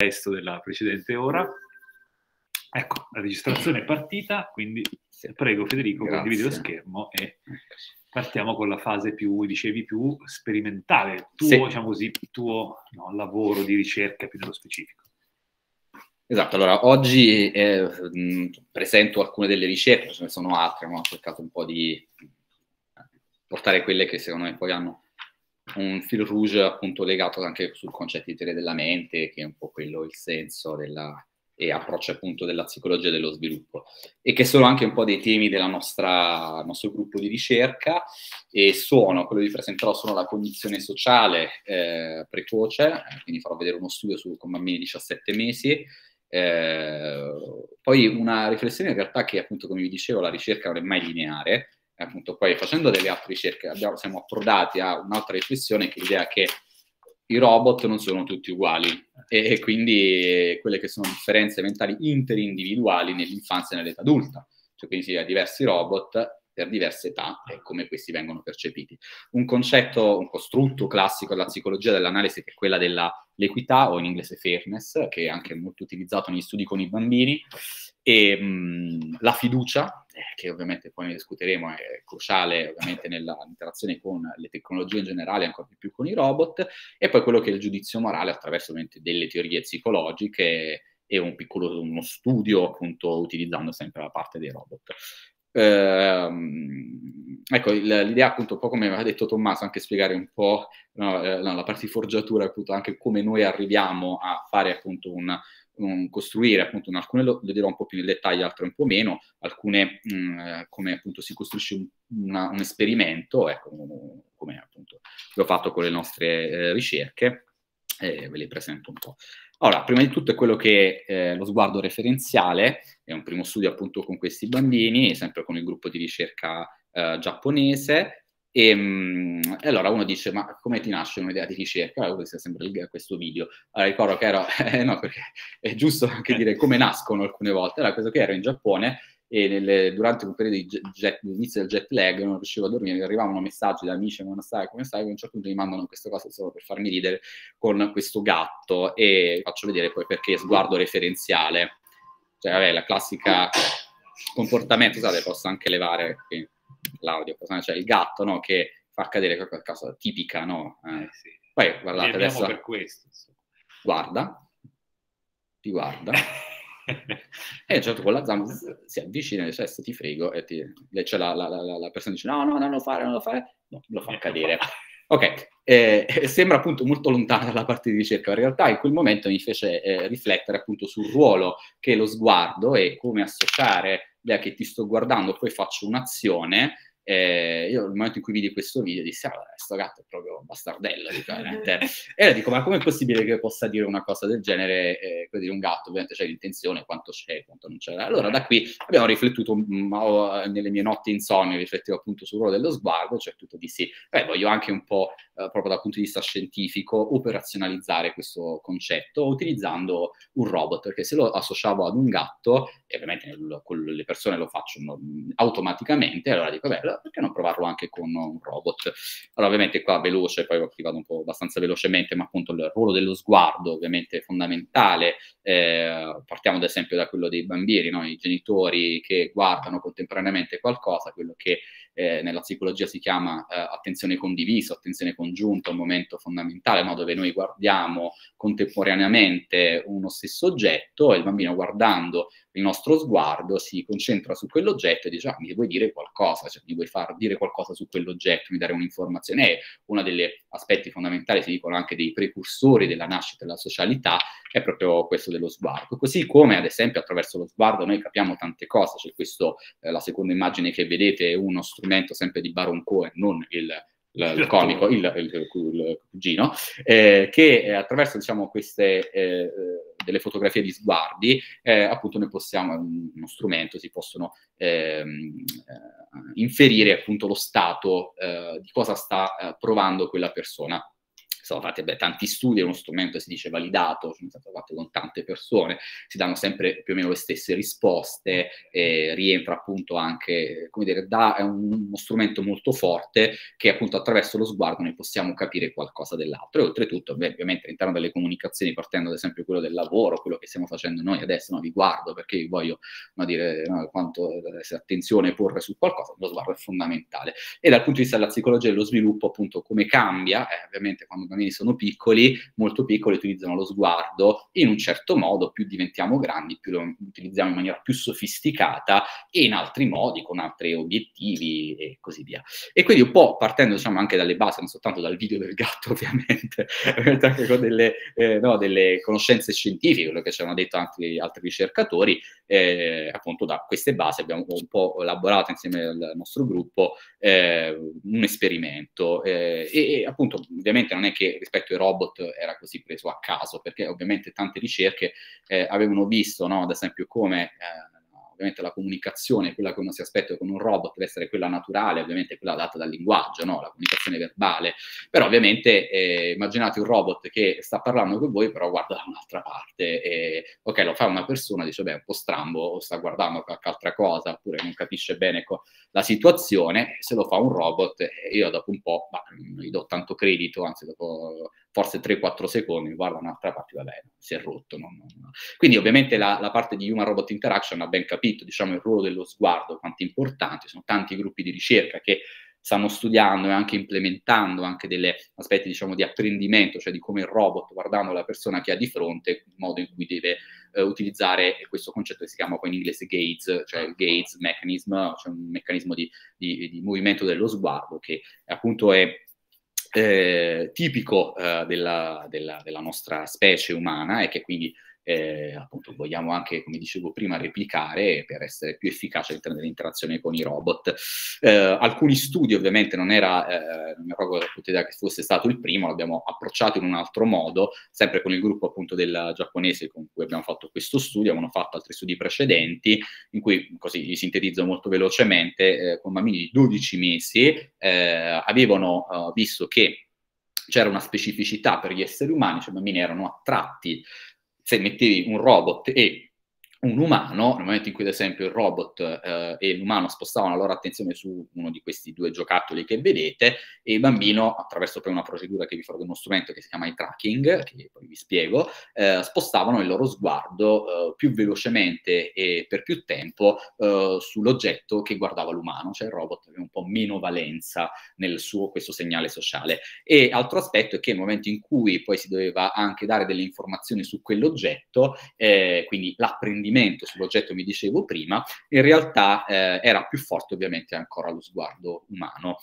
resto della precedente ora. Ecco, la registrazione è partita, quindi prego Federico, condividi lo schermo e partiamo con la fase più, dicevi, più sperimentale, tuo, diciamo così, tuo lavoro di ricerca più nello specifico. Esatto, allora oggi presento alcune delle ricerche, ce ne sono altre, ma ho cercato un po' di portare quelle che secondo me poi hanno un fil rouge appunto legato anche sul concetto di teoria della mente, che è un po' quello il senso e approccio appunto della psicologia dello sviluppo, e che sono anche un po' dei temi del nostro gruppo di ricerca, e quello che vi presenterò sono la cognizione sociale precoce, quindi farò vedere uno studio con bambini di 17 mesi, poi una riflessione in realtà che appunto, come vi dicevo, la ricerca non è mai lineare, appunto poi facendo delle altre ricerche siamo approdati a un'altra riflessione, che è l'idea che i robot non sono tutti uguali e quindi quelle che sono differenze mentali interindividuali nell'infanzia e nell'età adulta, cioè quindi si ha diversi robot per diverse età e come questi vengono percepiti. Un costrutto classico della psicologia dell'analisi, che è quella dell'equità, o in inglese fairness, che è anche molto utilizzato negli studi con i bambini, e la fiducia, che ovviamente poi ne discuteremo, è cruciale ovviamente nell'interazione con le tecnologie in generale, ancora di più con i robot, e poi quello che è il giudizio morale attraverso ovviamente delle teorie psicologiche e uno studio appunto utilizzando sempre la parte dei robot. Ecco, l'idea appunto, un po' come aveva detto Tommaso, anche spiegare un po' la parte di forgiatura, appunto anche come noi arriviamo a fare appunto costruire appunto alcune lo dirò un po' più nel dettaglio, altre un po' meno, alcune come appunto si costruisce un esperimento, ecco, come appunto l'ho fatto con le nostre ricerche, ve le presento un po'. Allora, prima di tutto è quello che è lo sguardo referenziale, è un primo studio appunto con questi bambini, sempre con il gruppo di ricerca giapponese, e allora uno dice: ma come ti nasce un'idea di ricerca? Allora, questo sembra questo video. Allora ricordo che ero, no, perché è giusto anche dire come nascono alcune volte. Allora, questo che ero in Giappone e durante un periodo di inizio del jet lag non riuscivo a dormire, mi arrivavano messaggi da amici: come stai, come stai? A un certo punto mi mandano queste cose solo per farmi ridere, con questo gatto, e faccio vedere poi perché sguardo referenziale. Cioè, vabbè, la classica comportamento, scusate, posso anche levare qui l'audio, cioè il gatto, no, che fa accadere qualcosa tipica, no? Sì. Poi guardate adesso, per questo. guarda, ti guarda e a un certo con la zampa si avvicina e dice: adesso ti frego, e c'è la persona dice: no, non lo fare, no, lo fa cadere. Ok, sembra appunto molto lontana dalla parte di ricerca, ma in realtà in quel momento mi fece riflettere appunto sul ruolo che lo sguardo e come associare l'idea che ti sto guardando, poi faccio un'azione. Io nel momento in cui vidi questo video dissi: sto gatto è proprio un bastardello, e dico: ma com'è possibile che possa dire una cosa del genere? Di un gatto ovviamente c'è l'intenzione, quanto c'è, quanto non c'è. Allora da qui abbiamo riflettuto, nelle mie notti insonni riflettevo appunto sul ruolo dello sguardo, cioè tutto dissi: voglio anche un po' proprio dal punto di vista scientifico operazionalizzare questo concetto utilizzando un robot, perché se lo associavo ad un gatto, e ovviamente le persone lo facciano automaticamente, allora dico: perché non provarlo anche con un robot? Allora ovviamente qua veloce, poi vado un po' abbastanza velocemente, ma appunto il ruolo dello sguardo ovviamente è fondamentale. Partiamo ad esempio da quello dei bambini, no? I genitori che guardano contemporaneamente qualcosa, quello che nella psicologia si chiama attenzione condivisa, attenzione congiunta, un momento fondamentale, no? Dove noi guardiamo contemporaneamente uno stesso oggetto e il bambino, guardando il nostro sguardo, si concentra su quell'oggetto e dice: mi vuoi dire qualcosa, cioè mi vuoi far dire qualcosa su quell'oggetto, mi dare un'informazione. È uno degli aspetti fondamentali, si dicono anche dei precursori della nascita della socialità, è proprio questo dello sguardo. Così come ad esempio attraverso lo sguardo noi capiamo tante cose, c'è questo, la seconda immagine che vedete è uno strumento sempre di Baron Cohen, non il comico, il cugino, che attraverso, diciamo, queste delle fotografie di sguardi, appunto noi possiamo, uno strumento, si possono inferire appunto lo stato di cosa sta provando quella persona. sono fatti tanti studi, è uno strumento, si dice, validato, sono stato fatto con tante persone, si danno sempre più o meno le stesse risposte, rientra appunto anche, come dire, è uno strumento molto forte che appunto attraverso lo sguardo noi possiamo capire qualcosa dell'altro. E oltretutto, ovviamente all'interno delle comunicazioni, partendo ad esempio quello del lavoro, quello che stiamo facendo noi adesso, no, vi guardo perché vi voglio, no, dire, no, quanto attenzione porre su qualcosa, lo sguardo è fondamentale. E dal punto di vista della psicologia e dello sviluppo, appunto, come cambia, ovviamente quando i bambini sono piccoli, molto piccoli, utilizzano lo sguardo in un certo modo, più diventiamo grandi, più lo utilizziamo in maniera più sofisticata e in altri modi, con altri obiettivi e così via. E quindi un po' partendo, diciamo, anche dalle basi, non soltanto dal video del gatto, ovviamente, anche con delle conoscenze scientifiche, quello che ci hanno detto altri ricercatori, appunto da queste basi abbiamo un po' elaborato insieme al nostro gruppo un esperimento e appunto ovviamente non è che rispetto ai robot era così preso a caso, perché ovviamente tante ricerche avevano visto, no, ad esempio come ovviamente la comunicazione, quella che uno si aspetta con un robot deve essere quella naturale, ovviamente quella data dal linguaggio, no? La comunicazione verbale, però ovviamente immaginate un robot che sta parlando con voi però guarda da un'altra parte, ok, lo fa una persona, dice beh, è un po' strambo, o sta guardando qualche altra cosa, oppure non capisce bene la situazione. Se lo fa un robot, io dopo un po' non gli do tanto credito, anzi dopo forse 3-4 secondi, guarda un'altra parte, vabbè, si è rotto. Quindi ovviamente la parte di Human Robot Interaction ha ben capito, diciamo, il ruolo dello sguardo, quanto è importante. Sono tanti gruppi di ricerca che stanno studiando e anche implementando anche degli aspetti, diciamo, di apprendimento, cioè di come il robot, guardando la persona che ha di fronte, il modo in cui deve utilizzare questo concetto che si chiama poi in inglese gaze, cioè il gaze mechanism, cioè un meccanismo di movimento dello sguardo che appunto è tipico della nostra specie umana e che quindi appunto vogliamo anche, come dicevo prima, replicare per essere più efficaci all'interno dell'interazione con i robot. Alcuni studi, ovviamente non ero proprio l'idea che fosse stato il primo, l'abbiamo approcciato in un altro modo, sempre con il gruppo appunto del giapponese con cui abbiamo fatto questo studio, avevano fatto altri studi precedenti, in cui, così li sintetizzo molto velocemente, con bambini di 12 mesi avevano visto che c'era una specificità per gli esseri umani, cioè i bambini erano attratti se mettevi un robot e un umano, nel momento in cui ad esempio il robot e l'umano spostavano la loro attenzione su uno di questi due giocattoli che vedete, e il bambino, attraverso poi una procedura che vi farò, uno strumento che si chiama eye tracking, che poi vi spiego, spostavano il loro sguardo più velocemente e per più tempo sull'oggetto che guardava l'umano, cioè il robot aveva un po' meno valenza nel suo questo segnale sociale. E altro aspetto è che nel momento in cui poi si doveva anche dare delle informazioni su quell'oggetto, quindi l'apprendimento sull'oggetto, mi dicevo prima, in realtà era più forte ovviamente ancora lo sguardo umano.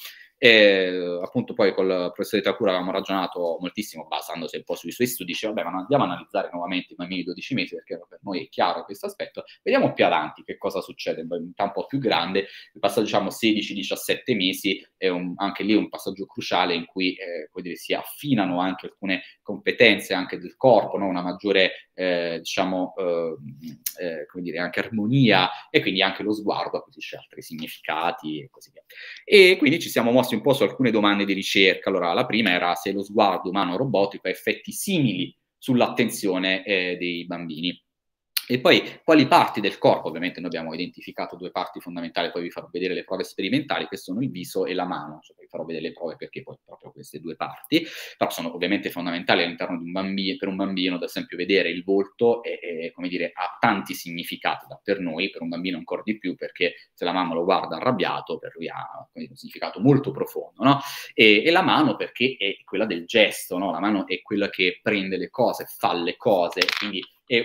Appunto poi col professore Takura avevamo ragionato moltissimo basandosi un po' sui suoi studi, dice vabbè, ma andiamo a analizzare nuovamente i bambini di 12 mesi perché per noi è chiaro questo aspetto, vediamo più avanti che cosa succede, in età un po' più grande, il passaggio diciamo 16-17 mesi è anche lì un passaggio cruciale in cui si affinano anche alcune competenze anche del corpo, no? Una maggiore diciamo come dire, anche armonia, e quindi anche lo sguardo acquisisce altri significati e così via. E quindi ci siamo mossi un po' su alcune domande di ricerca. Allora, la prima era se lo sguardo umano robotico ha effetti simili sull'attenzione dei bambini. E poi quali parti del corpo, ovviamente noi abbiamo identificato due parti fondamentali, poi vi farò vedere le prove sperimentali, che sono il viso e la mano, cioè vi farò vedere le prove perché poi proprio queste due parti, però sono ovviamente fondamentali all'interno di un bambino, per un bambino, ad esempio vedere il volto come dire, ha tanti significati, per noi, per un bambino ancora di più, perché se la mamma lo guarda arrabbiato, per lui ha un significato molto profondo, no? E la mano perché è quella del gesto, no? La mano è quella che prende le cose, fa le cose, quindi è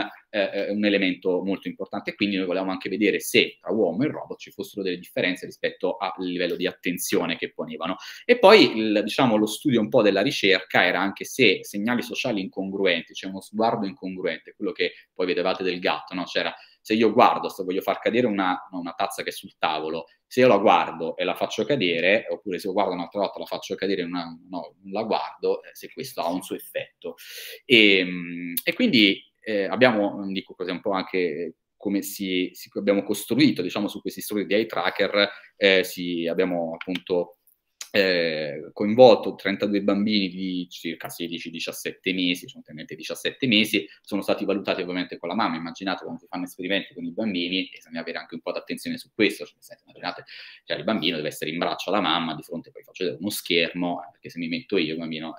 un elemento molto importante. Quindi noi volevamo anche vedere se tra uomo e robot ci fossero delle differenze rispetto al livello di attenzione che ponevano. E poi diciamo lo studio un po' della ricerca era anche se segnali sociali incongruenti, cioè uno sguardo incongruente, quello che poi vedevate del gatto, no? C'era se io guardo, se voglio far cadere una tazza che è sul tavolo, se io la guardo e la faccio cadere, oppure se io guardo un'altra volta la faccio cadere, non la guardo, se questo ha un suo effetto. E quindi abbiamo, dico così un po' anche come abbiamo costruito, diciamo, su questi strumenti di eye tracker, abbiamo appunto coinvolto 32 bambini di circa 16-17 mesi, sono 17 mesi, sono stati valutati ovviamente con la mamma. Immaginate quando si fanno esperimenti con i bambini, bisogna avere anche un po' d'attenzione su questo, cioè, immaginate, cioè, il bambino deve essere in braccio alla mamma, di fronte poi faccio vedere uno schermo, perché se mi metto io, il bambino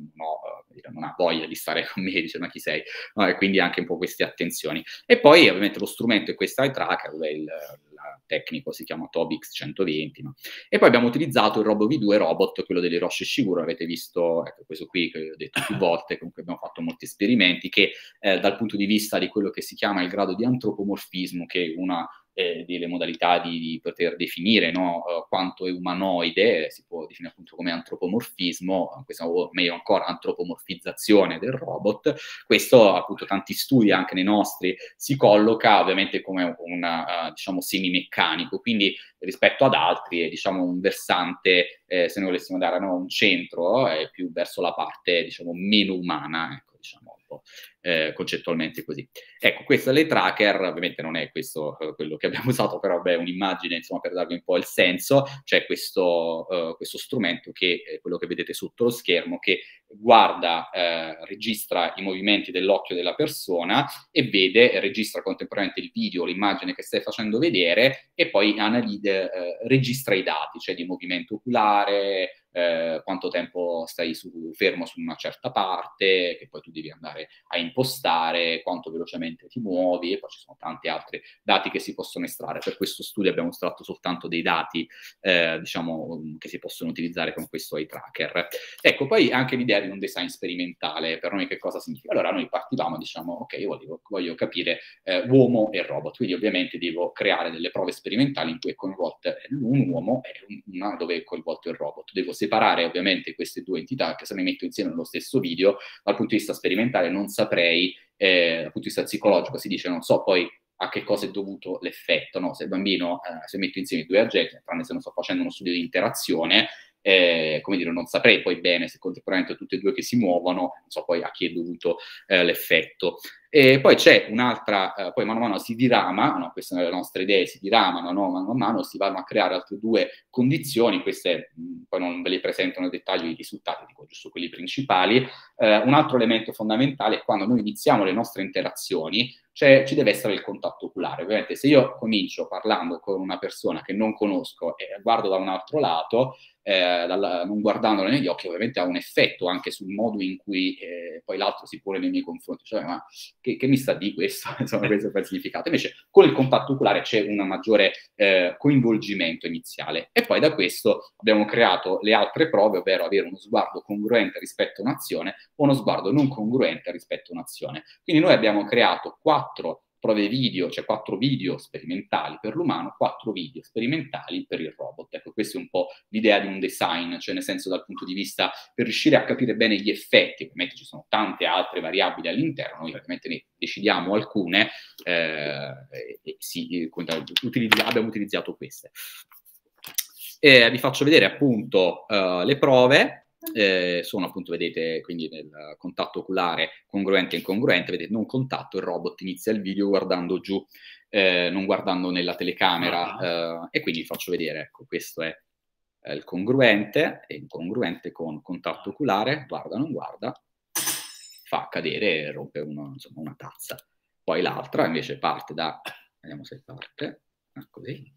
non ha voglia di stare con me, dice ma chi sei? No, e quindi anche un po' queste attenzioni. E poi ovviamente lo strumento è questo eye tracker, il tecnico si chiama Tobix 120, no? E poi abbiamo utilizzato il RoboV2 Robot, quello delle Roche Shiguro, avete visto, ecco, questo qui che ho detto più volte, comunque abbiamo fatto molti esperimenti, che dal punto di vista di quello che si chiama il grado di antropomorfismo, che è una delle modalità di poter definire, no, quanto è umanoide, si può definire appunto come antropomorfismo, o meglio ancora antropomorfizzazione del robot. Questo appunto tanti studi anche nei nostri si colloca ovviamente come un diciamo semimeccanico, quindi rispetto ad altri è diciamo un versante, se noi volessimo dare un centro, è più verso la parte diciamo meno umana, ecco, diciamo un po' concettualmente così. Ecco, questo è l'eye tracker, ovviamente non è questo quello che abbiamo usato, però è un'immagine insomma per darvi un po' il senso. C'è questo strumento che è quello che vedete sotto lo schermo, che guarda, registra i movimenti dell'occhio della persona e registra contemporaneamente il video, l'immagine che stai facendo vedere, e poi registra i dati, cioè di movimento oculare, quanto tempo stai fermo su una certa parte, che poi tu devi andare a impostare, quanto velocemente ti muovi, e poi ci sono tanti altri dati che si possono estrarre. Per questo studio abbiamo estratto soltanto dei dati diciamo che si possono utilizzare con questo eye tracker. Ecco, poi anche l'idea di un design sperimentale, per noi che cosa significa? Allora noi partivamo, diciamo, ok, io voglio capire uomo e robot, quindi ovviamente devo creare delle prove sperimentali in cui è coinvolto un uomo e una dove è coinvolto il robot. Devo separare ovviamente queste due entità, che se le metto insieme nello stesso video, dal punto di vista sperimentale non saprei, dal punto di vista psicologico si dice, non so poi a che cosa è dovuto l'effetto, no? Se il bambino, se metto insieme i due agenti, tranne se non sto facendo uno studio di interazione, come dire, non saprei poi bene se contemporaneamente tutti e due che si muovono, non so poi a chi è dovuto l'effetto. E poi c'è un'altra, poi mano a mano si dirama, no? Queste sono le nostre idee, si diramano, no? Mano a mano si vanno a creare altre due condizioni, queste poi non ve le presento nel dettaglio i risultati, dico giusto quelli principali. Un altro elemento fondamentale è quando noi iniziamo le nostre interazioni, cioè ci deve essere il contatto oculare. Ovviamente se io comincio parlando con una persona che non conosco e guardo da un altro lato, non guardandola negli occhi, ovviamente ha un effetto anche sul modo in cui poi l'altro si pone nei miei confronti, cioè ma che mi sta di questo? Insomma, questo è il significato. Invece con il contatto oculare c'è un maggiore coinvolgimento iniziale, e poi da questo abbiamo creato le altre prove, ovvero avere uno sguardo congruente rispetto a un'azione o uno sguardo non congruente rispetto a un'azione. Quindi noi abbiamo creato 4 prove video, cioè 4 video sperimentali per l'umano, 4 video sperimentali per il robot. Ecco, questa è un po' l'idea di un design, cioè nel senso dal punto di vista per riuscire a capire bene gli effetti. Ovviamente ci sono tante altre variabili all'interno, noi ovviamente ne decidiamo alcune abbiamo utilizzato queste. Vi faccio vedere appunto le prove. Sono appunto, vedete, quindi nel contatto oculare congruente e incongruente, vedete non contatto, il robot inizia il video guardando giù, non guardando nella telecamera, e quindi vi faccio vedere, ecco, questo è il congruente e incongruente con contatto oculare, guarda, non guarda, fa cadere e rompe insomma, una tazza. Poi l'altra invece parte da, vediamo se parte, così,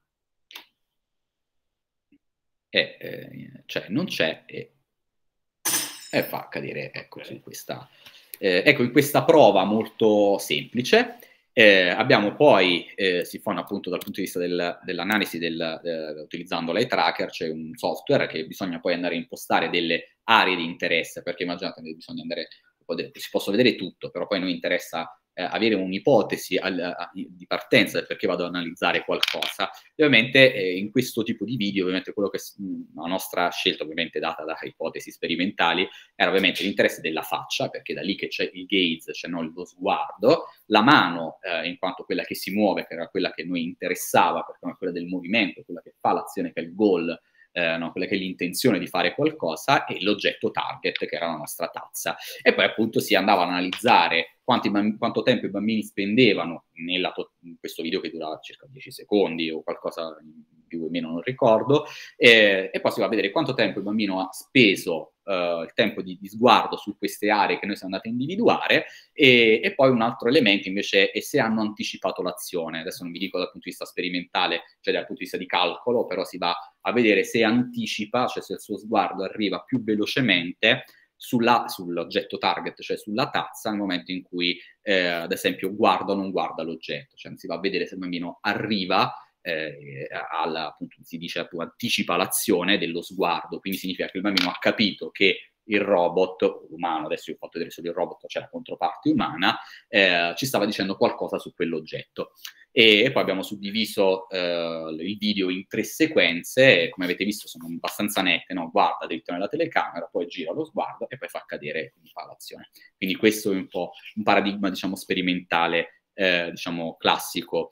cioè non c'è e fa cadere, ecco, su questa. Ecco, in questa prova molto semplice abbiamo poi, si fanno appunto dal punto di vista dell'analisi utilizzando l'eye tracker, c'è un software che bisogna poi andare a impostare delle aree di interesse, perché immaginate che bisogna andare, si possa vedere tutto, però poi a noi interessa avere un'ipotesi di partenza del perché vado ad analizzare qualcosa. E ovviamente in questo tipo di video, ovviamente quello che la nostra scelta, ovviamente data da ipotesi sperimentali, era ovviamente l'interesse della faccia, perché da lì che c'è il gaze, cioè no, lo sguardo, la mano in quanto quella che si muove, che era quella che noi interessava, perché era quella del movimento, quella che fa l'azione, che è il goal, no, quella che è l'intenzione di fare qualcosa, e l'oggetto target, che era la nostra tazza. E poi appunto si andava ad analizzare quanto tempo i bambini spendevano in questo video, che durava circa 10 secondi o qualcosa più o meno non ricordo, e poi si va a vedere quanto tempo il bambino ha speso il tempo di sguardo su queste aree che noi siamo andati a individuare, e poi un altro elemento invece è se hanno anticipato l'azione. Adesso non vi dico dal punto di vista sperimentale, cioè dal punto di vista di calcolo, però si va a vedere se anticipa, cioè se il suo sguardo arriva più velocemente sull'oggetto target, cioè sulla tazza, nel momento in cui, ad esempio, guarda o non guarda l'oggetto. Cioè si va a vedere se il bambino arriva, appunto, si dice appunto, anticipa l'azione dello sguardo, quindi significa che il bambino ha capito che il robot umano, adesso io ho fatto vedere solo il robot, cioè la controparte umana, ci stava dicendo qualcosa su quell'oggetto. E poi abbiamo suddiviso il video in 3 sequenze, come avete visto sono abbastanza nette, no? Guarda dritto nella telecamera, poi gira lo sguardo e poi fa cadere, quindi fa l'azione. Quindi questo è un po' un paradigma, diciamo, sperimentale, diciamo, classico.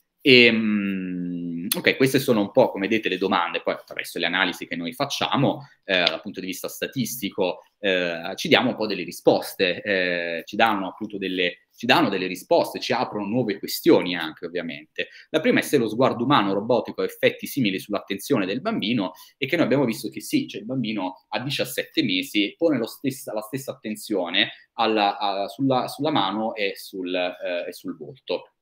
Ok, queste sono un po', come vedete, le domande, poi attraverso le analisi che noi facciamo, dal punto di vista statistico, ci diamo un po' delle risposte, ci danno appunto delle risposte, ci aprono nuove questioni anche, ovviamente. La prima è se lo sguardo umano robotico ha effetti simili sull'attenzione del bambino, e che noi abbiamo visto che sì, cioè il bambino a 17 mesi pone la stessa attenzione sulla mano e sul volto.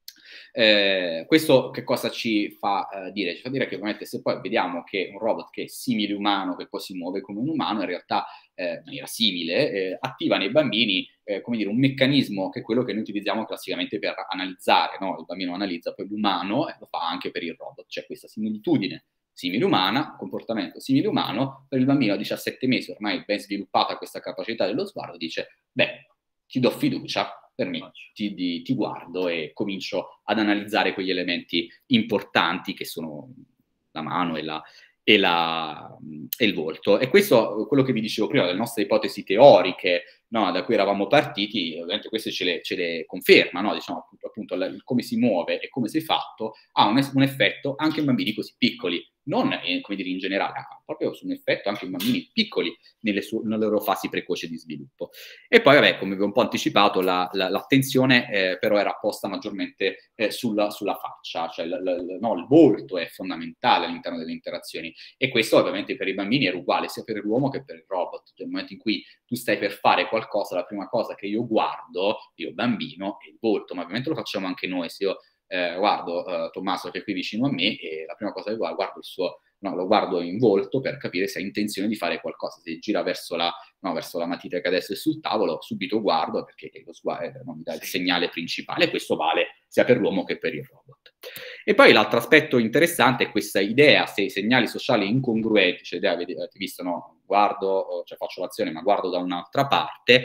Questo che cosa ci fa dire? Ci fa dire che ovviamente se poi vediamo che un robot che è simile umano, che poi si muove come un umano, in realtà in maniera simile, attiva nei bambini come dire, un meccanismo che è quello che noi utilizziamo classicamente per analizzare, no? Il bambino analizza poi l'umano e lo fa anche per il robot, c'è questa similitudine simile umana, comportamento simile umano. Per il bambino a 17 mesi, ormai ben sviluppata questa capacità dello sguardo, dice, beh, ti do fiducia, per me ti guardo e comincio ad analizzare quegli elementi importanti che sono la mano e il volto. E questo, quello che vi dicevo prima, delle nostre ipotesi teoriche, no, da cui eravamo partiti, ovviamente queste ce le conferma, no? Diciamo appunto come si muove e come si è fatto ha un effetto anche in bambini così piccoli, non come dire in generale, ha proprio un effetto anche in bambini piccoli nelle loro fasi precoci di sviluppo. E poi, vabbè, come vi ho un po' anticipato, l'attenzione però era posta maggiormente sulla faccia, cioè il volto è fondamentale all'interno delle interazioni, e questo ovviamente per i bambini era uguale sia per l'uomo che per il robot. Cioè, nel momento in cui tu stai per fare qualcosa, la prima cosa che io guardo, io bambino, è il volto, ma ovviamente lo facciamo anche noi. Se io guardo Tommaso che è qui vicino a me, e la prima cosa che guardo lo guardo in volto per capire se ha intenzione di fare qualcosa. Se gira verso la matita che adesso è sul tavolo, subito guardo, perché lo sguardo mi dà il segnale principale. Questo vale sia per l'uomo che per il robot. E poi l'altro aspetto interessante è questa idea, se i segnali sociali incongruenti, cioè avete visto, no? Guardo, cioè faccio l'azione ma guardo da un'altra parte,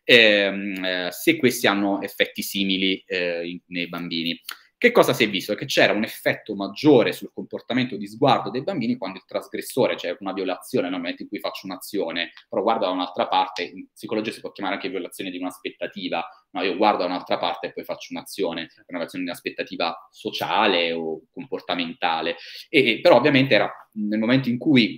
se questi hanno effetti simili nei bambini. Che cosa si è visto? Che c'era un effetto maggiore sul comportamento di sguardo dei bambini quando il trasgressore, cioè una violazione, nel momento in cui faccio un'azione, però guardo da un'altra parte. In psicologia si può chiamare anche violazione di un'aspettativa, no? Io guardo da un'altra parte e poi faccio un'azione, una violazione di un'aspettativa sociale o comportamentale. Però ovviamente era nel momento in cui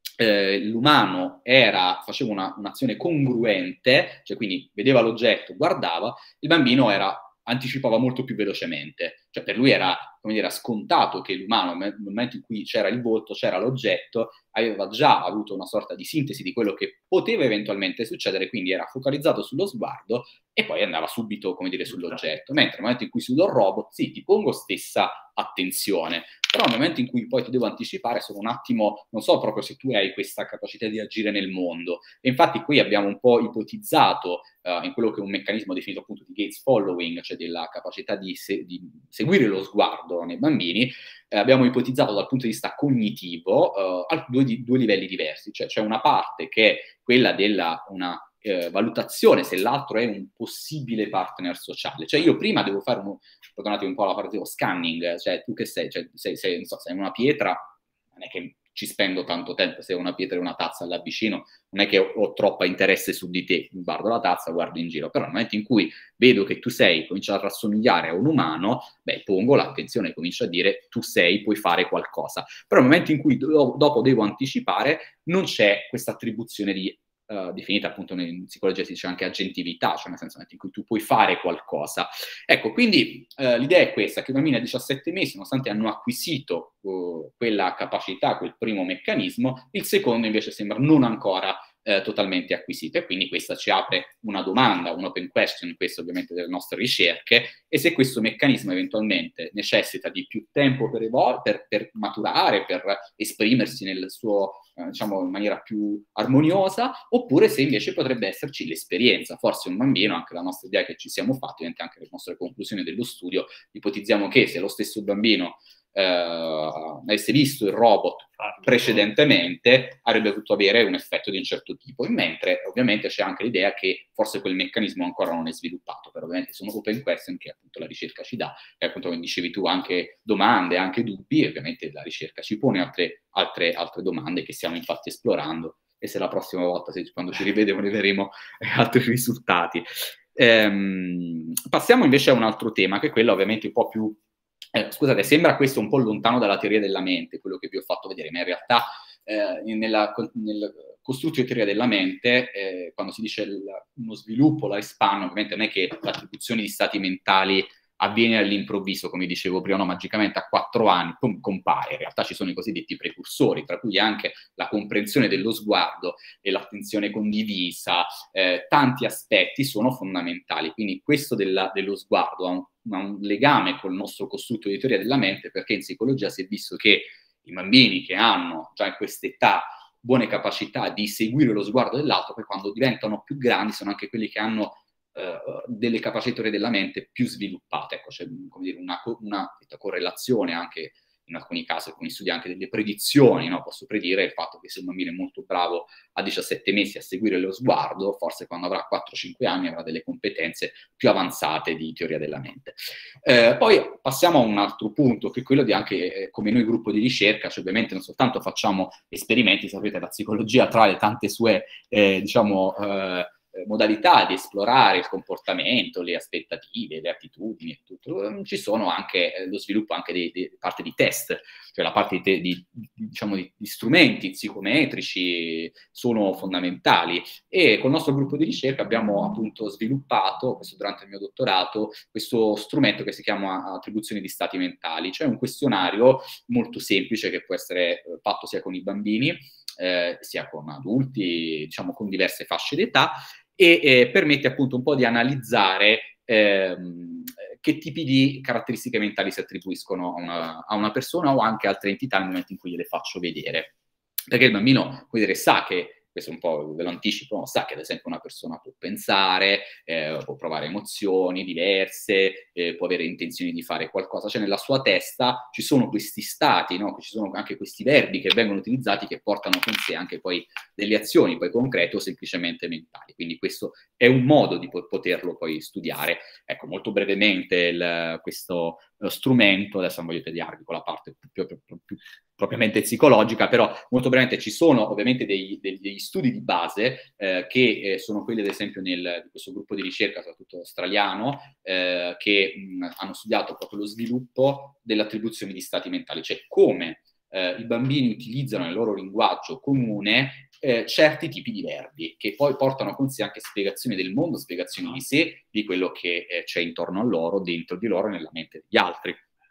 l'umano faceva un'azione congruente, cioè quindi vedeva l'oggetto, guardava, il bambino anticipava molto più velocemente. Cioè per lui era, come dire, scontato che l'umano, nel momento in cui c'era il volto, c'era l'oggetto, aveva già avuto una sorta di sintesi di quello che poteva eventualmente succedere, quindi era focalizzato sullo sguardo e poi andava subito, come dire, sull'oggetto. Mentre nel momento in cui sullo robot, sì, ti pongo stessa attenzione, però nel momento in cui poi ti devo anticipare sono un attimo, non so proprio se tu hai questa capacità di agire nel mondo. E infatti qui abbiamo un po' ipotizzato in quello che è un meccanismo definito appunto di gaze following, cioè della capacità di seguire lo sguardo nei bambini. Abbiamo ipotizzato dal punto di vista cognitivo due livelli diversi, cioè c'è una parte che è quella della valutazione se l'altro è un possibile partner sociale. Cioè io prima devo fare perdonate un po' la parte scanning, cioè tu che sei? Cioè, sei una pietra, non è che ci spendo tanto tempo, se una pietra e una tazza là vicino, non è che ho troppo interesse su di te, guardo la tazza, guardo in giro, però nel momento in cui vedo che tu cominci a rassomigliare a un umano, beh, pongo l'attenzione, comincio a dire tu puoi fare qualcosa. Però nel momento in cui dopo devo anticipare, non c'è questa attribuzione di definita appunto in psicologia si dice anche agentività, cioè nel senso in cui tu puoi fare qualcosa. Ecco, quindi l'idea è questa, che i bambini a 17 mesi, nonostante hanno acquisito quella capacità, quel primo meccanismo, il secondo invece sembra non ancora totalmente acquisito, e quindi questa ci apre una domanda, un open question, questo ovviamente delle nostre ricerche, e se questo meccanismo eventualmente necessita di più tempo per maturare, per esprimersi nel suo, diciamo, in maniera più armoniosa, oppure se invece potrebbe esserci l'esperienza. Forse un bambino, anche la nostra idea che ci siamo fatti, anche le nostre conclusioni dello studio, ipotizziamo che se lo stesso bambino avesse visto il robot precedentemente, avrebbe potuto avere un effetto di un certo tipo, mentre ovviamente c'è anche l'idea che forse quel meccanismo ancora non è sviluppato, però ovviamente sono open question che appunto la ricerca ci dà, e appunto come dicevi tu anche domande, anche dubbi, e ovviamente la ricerca ci pone altre domande che stiamo infatti esplorando, e se la prossima volta, quando ci rivedremo altri risultati. Passiamo invece a un altro tema, che è quello ovviamente un po' più scusate, sembra questo un po' lontano dalla teoria della mente, quello che vi ho fatto vedere, ma in realtà nel costrutto di teoria della mente, quando si dice uno sviluppo, lifespan, ovviamente non è che l'attribuzione di stati mentali avviene all'improvviso, come dicevo prima, no, magicamente a 4 anni compare. In realtà ci sono i cosiddetti precursori, tra cui anche la comprensione dello sguardo e l'attenzione condivisa, tanti aspetti sono fondamentali. Quindi questo dello sguardo ha un legame col nostro costrutto di teoria della mente, perché in psicologia si è visto che i bambini che hanno già in quest'età buone capacità di seguire lo sguardo dell'altro, poi quando diventano più grandi sono anche quelli che hanno delle capacità della mente più sviluppate. Ecco, c'è, come dire, una correlazione anche in alcuni casi, alcuni studi anche delle predizioni, no? Posso predire il fatto che se un bambino è molto bravo a 17 mesi a seguire lo sguardo, forse quando avrà 4-5 anni avrà delle competenze più avanzate di teoria della mente. Poi passiamo a un altro punto, che è quello di anche, come noi gruppo di ricerca, cioè ovviamente non soltanto facciamo esperimenti, sapete, la psicologia tra le tante sue, modalità di esplorare il comportamento, le aspettative, le attitudini e tutto, ci sono anche lo sviluppo anche di parte di test, cioè la parte di strumenti psicometrici sono fondamentali, e col nostro gruppo di ricerca abbiamo appunto sviluppato, questo durante il mio dottorato, questo strumento che si chiama attribuzioni di stati mentali, cioè un questionario molto semplice che può essere fatto sia con i bambini sia con adulti, diciamo con diverse fasce d'età, e permette appunto un po' di analizzare che tipi di caratteristiche mentali si attribuiscono a una persona o anche altre entità nel momento in cui gliele faccio vedere. Perché il bambino, come dire, sa che, questo un po' ve lo anticipo, sa che ad esempio una persona può pensare, può provare emozioni diverse, può avere intenzioni di fare qualcosa, cioè nella sua testa ci sono questi stati, no? Ci sono anche questi verbi che vengono utilizzati, che portano con sé anche poi delle azioni, poi concrete o semplicemente mentali. Quindi questo è un modo di poterlo poi studiare. Ecco, molto brevemente questo strumento, adesso non voglio tediarvi con la parte più propriamente psicologica, però molto brevemente ci sono ovviamente degli studi di base che sono quelli ad esempio di questo gruppo di ricerca, soprattutto australiano, che hanno studiato proprio lo sviluppo delle attribuzioni di stati mentali, cioè come i bambini utilizzano nel loro linguaggio comune certi tipi di verbi, che poi portano con sé anche spiegazioni del mondo, spiegazioni di sé, di quello che c'è intorno a loro, dentro di loro, nella mente degli altri.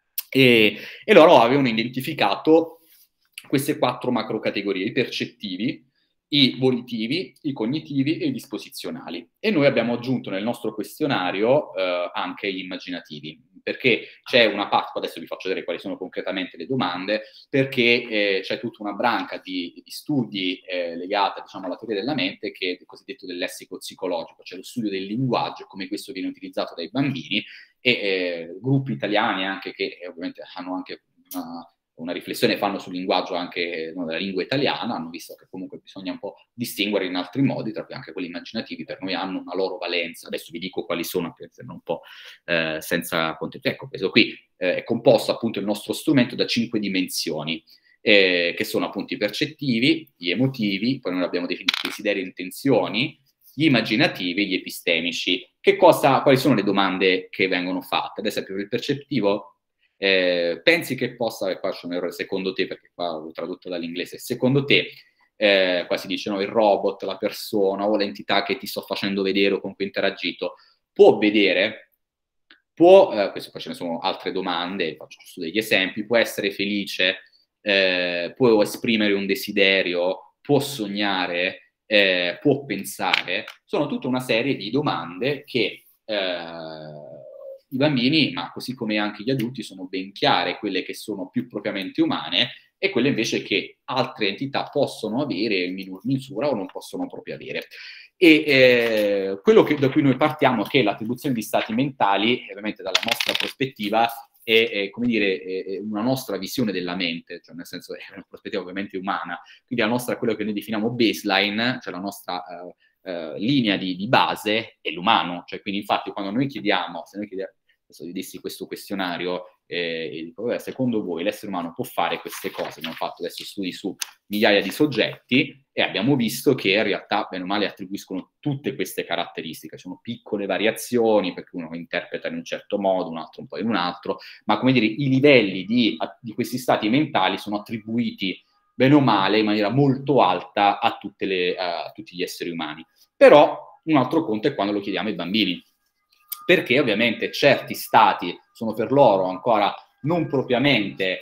E loro avevano identificato queste 4 macro categorie: i percettivi, i volitivi, i cognitivi e i disposizionali. E noi abbiamo aggiunto nel nostro questionario anche gli immaginativi, perché c'è una parte, adesso vi faccio vedere quali sono concretamente le domande, perché c'è tutta una branca di studi legata, diciamo, alla teoria della mente, che è il cosiddetto del lessico psicologico, cioè lo studio del linguaggio, come questo viene utilizzato dai bambini, e gruppi italiani anche che ovviamente hanno anche una riflessione fanno sul linguaggio anche della lingua italiana, hanno visto che comunque bisogna un po' distinguere in altri modi, tra cui anche quelli immaginativi per noi hanno una loro valenza. Adesso vi dico quali sono, per essere un po' senza contesto. Ecco, questo qui è composto appunto il nostro strumento da 5 dimensioni, che sono appunto i percettivi, gli emotivi, poi noi abbiamo definito desideri e intenzioni, gli immaginativi, gli epistemici. Quali sono le domande che vengono fatte? Ad esempio, per il percettivo, pensi che possa, e qua c'è un errore, secondo te, perché qua l'ho tradotto dall'inglese, secondo te qua si dice, no, il robot, la persona o l'entità che ti sto facendo vedere o con cui ho interagito, può vedere, questo poi ce ne sono altre domande, faccio giusto degli esempi, può essere felice, può esprimere un desiderio, può sognare, può pensare, sono tutta una serie di domande che i bambini, ma così come anche gli adulti, sono ben chiare, quelle che sono più propriamente umane e quelle invece che altre entità possono avere in minor misura o non possono proprio avere. E quello da cui noi partiamo, che è l'attribuzione di stati mentali, ovviamente dalla nostra prospettiva, è come dire, è una nostra visione della mente, cioè nel senso è una prospettiva ovviamente umana, quindi la nostra, quello che noi definiamo baseline, cioè la nostra linea di base è l'umano, cioè quindi infatti quando noi chiediamo, se noi chiediamo, adesso gli dissi questo questionario e dico, vabbè, secondo voi l'essere umano può fare queste cose? Abbiamo fatto adesso studi su migliaia di soggetti e abbiamo visto che in realtà bene o male attribuiscono tutte queste caratteristiche, sono piccole variazioni perché uno interpreta in un certo modo, un altro un po' in un altro, ma come dire i livelli di questi stati mentali sono attribuiti bene o male in maniera molto alta a tutti gli esseri umani. Però un altro conto è quando lo chiediamo ai bambini, perché ovviamente certi stati sono per loro ancora non propriamente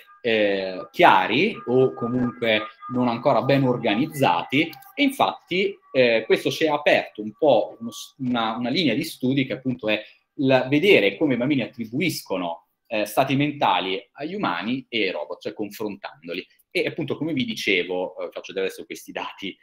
chiari o comunque non ancora ben organizzati e infatti questo ci ha aperto un po' una linea di studi che appunto è vedere come i bambini attribuiscono stati mentali agli umani e ai robot, cioè confrontandoli. E appunto, come vi dicevo, faccio vedere adesso questi dati,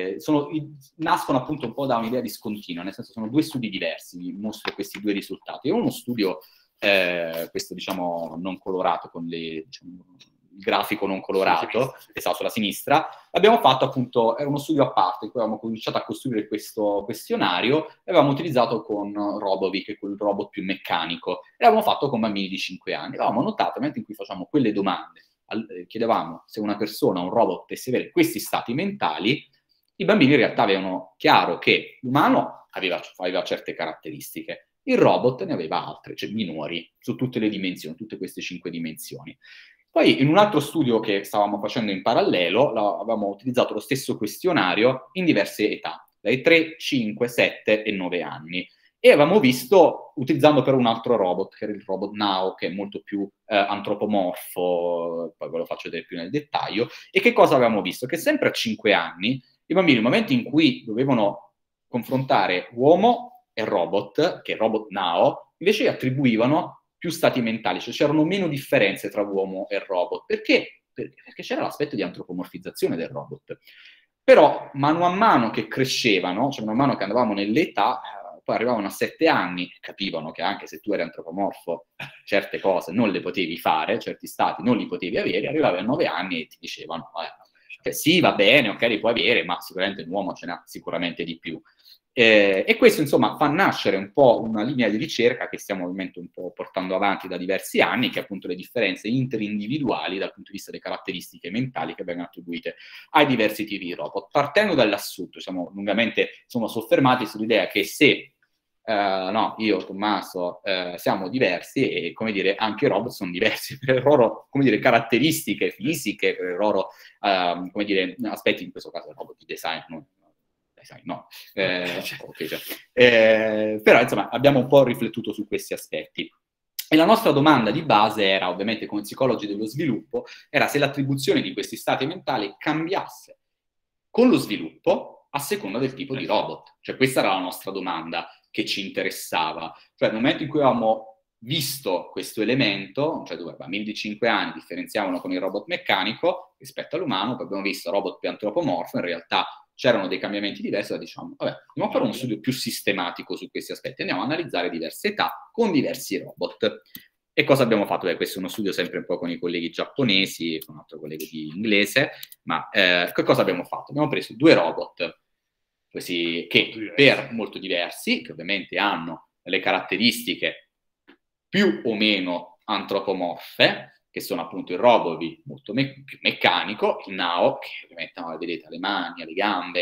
nascono appunto un po' da un'idea discontinua, nel senso sono due studi diversi, vi mostro questi due risultati. È uno studio, questo diciamo non colorato, con il grafico non colorato, che sta sulla sinistra, l'abbiamo fatto appunto, era uno studio a parte, in cui avevamo cominciato a costruire questo questionario e avevamo utilizzato con Robovi, che è quel robot più meccanico, e l'avevamo fatto con bambini di 5 anni. Avevamo notato, nel momento in cui facciamo quelle domande, chiedevamo se una persona, un robot, potesse avere questi stati mentali, i bambini in realtà avevano chiaro che l'umano aveva certe caratteristiche, il robot ne aveva altre, cioè minori, su tutte le dimensioni, tutte queste 5 dimensioni. Poi in un altro studio che stavamo facendo in parallelo, avevamo utilizzato lo stesso questionario in diverse età, dai 3, 5, 7 e 9 anni. E avevamo visto, utilizzando però un altro robot, che era il robot Now, che è molto più antropomorfo, poi ve lo faccio vedere più nel dettaglio, e che cosa avevamo visto? Che sempre a 5 anni, i bambini, nel momento in cui dovevano confrontare uomo e robot, che è il robot Now, invece attribuivano più stati mentali, cioè c'erano meno differenze tra uomo e robot. Perché? Perché c'era l'aspetto di antropomorfizzazione del robot. Però, mano a mano che crescevano, cioè man mano che andavamo nell'età, poi arrivavano a 7 anni, capivano che anche se tu eri antropomorfo, certe cose non le potevi fare, certi stati non li potevi avere, arrivavi a 9 anni e ti dicevano, sì, va bene, ok, li puoi avere, ma sicuramente un uomo ce n'ha sicuramente di più. E questo, insomma, fa nascere un po' una linea di ricerca che stiamo ovviamente un po' portando avanti da diversi anni, che è appunto le differenze interindividuali dal punto di vista delle caratteristiche mentali che vengono attribuite ai diversi tipi di robot. Partendo dall'assunto, siamo lungamente soffermati sull'idea che se no, io, Tommaso, siamo diversi e, come dire, anche i robot sono diversi per le loro, come dire, caratteristiche fisiche, per i loro, come dire, aspetti, in questo caso il robot di design, no. Okay, cioè. Però, insomma, abbiamo un po' riflettuto su questi aspetti. E la nostra domanda di base era, ovviamente come psicologi dello sviluppo, era se l'attribuzione di questi stati mentali cambiasse con lo sviluppo a seconda del tipo di robot. Cioè questa era la nostra domanda che ci interessava. Cioè nel momento in cui avevamo visto questo elemento, cioè dove bambini di 5 anni differenziavano con il robot meccanico rispetto all'umano, poi abbiamo visto robot più antropomorfo, in realtà c'erano dei cambiamenti diversi, e diciamo, vabbè, andiamo a fare uno studio più sistematico su questi aspetti, andiamo a analizzare diverse età con diversi robot. E cosa abbiamo fatto? Beh, questo è uno studio sempre un po' con i colleghi giapponesi, con un altro collega di inglese, ma che cosa abbiamo fatto? Abbiamo preso 2 robot che per molto diversi, che ovviamente hanno le caratteristiche più o meno antropomorfe, che sono appunto il Robovi molto più meccanico, il Now, che ovviamente vedete ha le mani, ha le gambe, è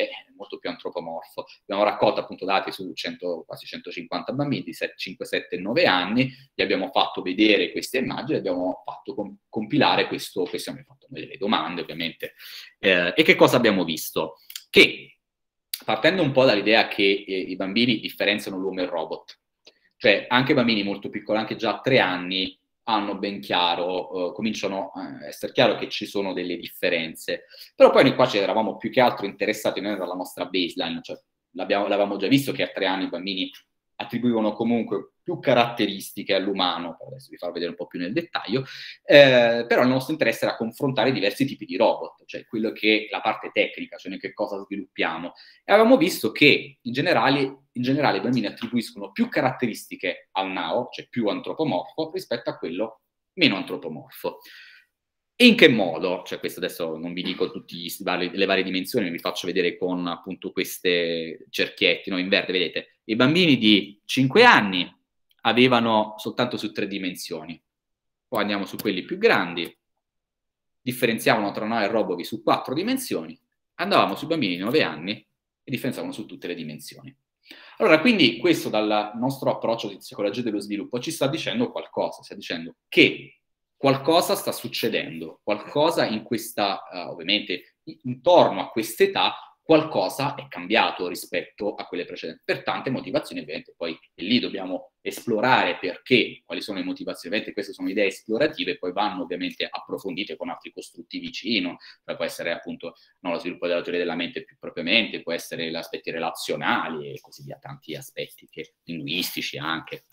molto più antropomorfo. Abbiamo raccolto appunto dati su quasi 150 bambini di 5, 7 e 9 anni, gli abbiamo fatto vedere queste immagini, abbiamo fatto compilare questo, abbiamo fatto delle domande ovviamente. E che cosa abbiamo visto? Che partendo un po' dall'idea che i bambini differenziano l'uomo e il robot, cioè anche bambini molto piccoli, anche già a 3 anni, hanno ben chiaro, cominciano a essere chiaro che ci sono delle differenze. Però poi noi qua ci eravamo più che altro interessati noi dalla nostra baseline, cioè l'avevamo già visto che a 3 anni i bambini attribuivano comunque più caratteristiche all'umano, adesso vi farò vedere un po' più nel dettaglio, però il nostro interesse era confrontare diversi tipi di robot, cioè quello che è la parte tecnica, cioè noi che cosa sviluppiamo. E avevamo visto che in generale i bambini attribuiscono più caratteristiche al Nao, cioè più antropomorfo, rispetto a quello meno antropomorfo. E in che modo? Cioè questo adesso non vi dico tutte le varie dimensioni, vi faccio vedere con appunto queste cerchietti, no, in verde, vedete, i bambini di 5 anni avevano soltanto su 3 dimensioni, poi andiamo su quelli più grandi, differenziavano tra noi e Robovi su 4 dimensioni, andavamo sui bambini di 9 anni e differenziavano su tutte le dimensioni. Allora, quindi questo dal nostro approccio di psicologia dello sviluppo ci sta dicendo qualcosa, sta dicendo che qualcosa sta succedendo, qualcosa in questa, ovviamente, intorno a quest'età, qualcosa è cambiato rispetto a quelle precedenti. Per tante motivazioni, ovviamente, poi lì dobbiamo esplorare perché, quali sono le motivazioni, ovviamente queste sono idee esplorative, poi vanno ovviamente approfondite con altri costrutti vicino, poi può essere appunto lo sviluppo della teoria della mente più propriamente, può essere gli aspetti relazionali e così via, tanti aspetti linguistici anche.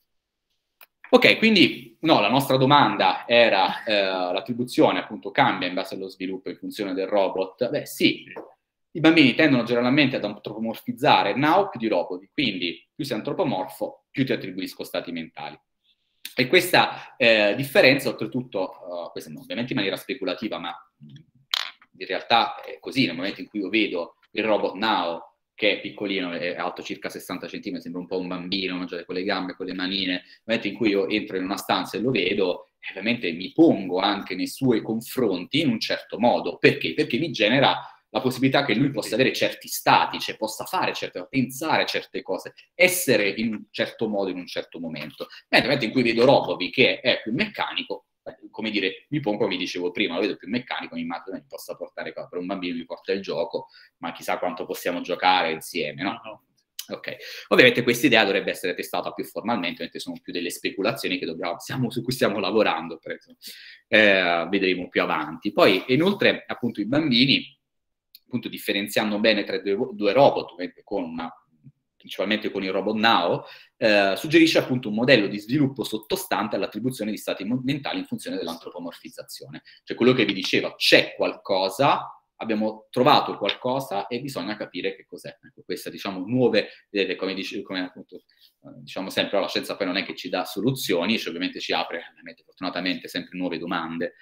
Ok, quindi no, la nostra domanda era l'attribuzione appunto cambia in base allo sviluppo in funzione del robot? Beh sì, i bambini tendono generalmente ad antropomorfizzare Now più di robot, quindi più sei antropomorfo, più ti attribuisco stati mentali. E questa differenza, oltretutto, questa ovviamente in maniera speculativa, ma in realtà è così, nel momento in cui io vedo il robot Now, che è piccolino, è alto circa 60 cm, sembra un po' un bambino, cioè con le gambe, con le manine, nel momento in cui io entro in una stanza e lo vedo, ovviamente mi pongo anche nei suoi confronti in un certo modo. Perché? Perché mi genera la possibilità che lui possa avere certi stati, cioè possa fare pensare certe cose, essere in un certo modo in un certo momento. Mentre nel momento in cui vedo Robovi che è più meccanico, come dire, mi pongo, come dicevo prima, lo vedo più meccanico, mi immagino che mi possa portare qua, per un bambino mi porta il gioco, ma chissà quanto possiamo giocare insieme, no? Ok, ovviamente questa idea dovrebbe essere testata più formalmente, mentre sono più delle speculazioni che su cui stiamo lavorando, vedremo più avanti. Poi, inoltre, appunto, i bambini, appunto, differenziando bene tra due robot, principalmente con il robot Now, suggerisce appunto un modello di sviluppo sottostante all'attribuzione di stati mentali in funzione dell'antropomorfizzazione. Cioè quello che vi dicevo, c'è qualcosa, abbiamo trovato qualcosa e bisogna capire che cos'è. Ecco, queste, diciamo, nuove, vedete, come appunto, diciamo sempre, la scienza poi non è che ci dà soluzioni, cioè ovviamente ci apre, ovviamente, fortunatamente, sempre nuove domande.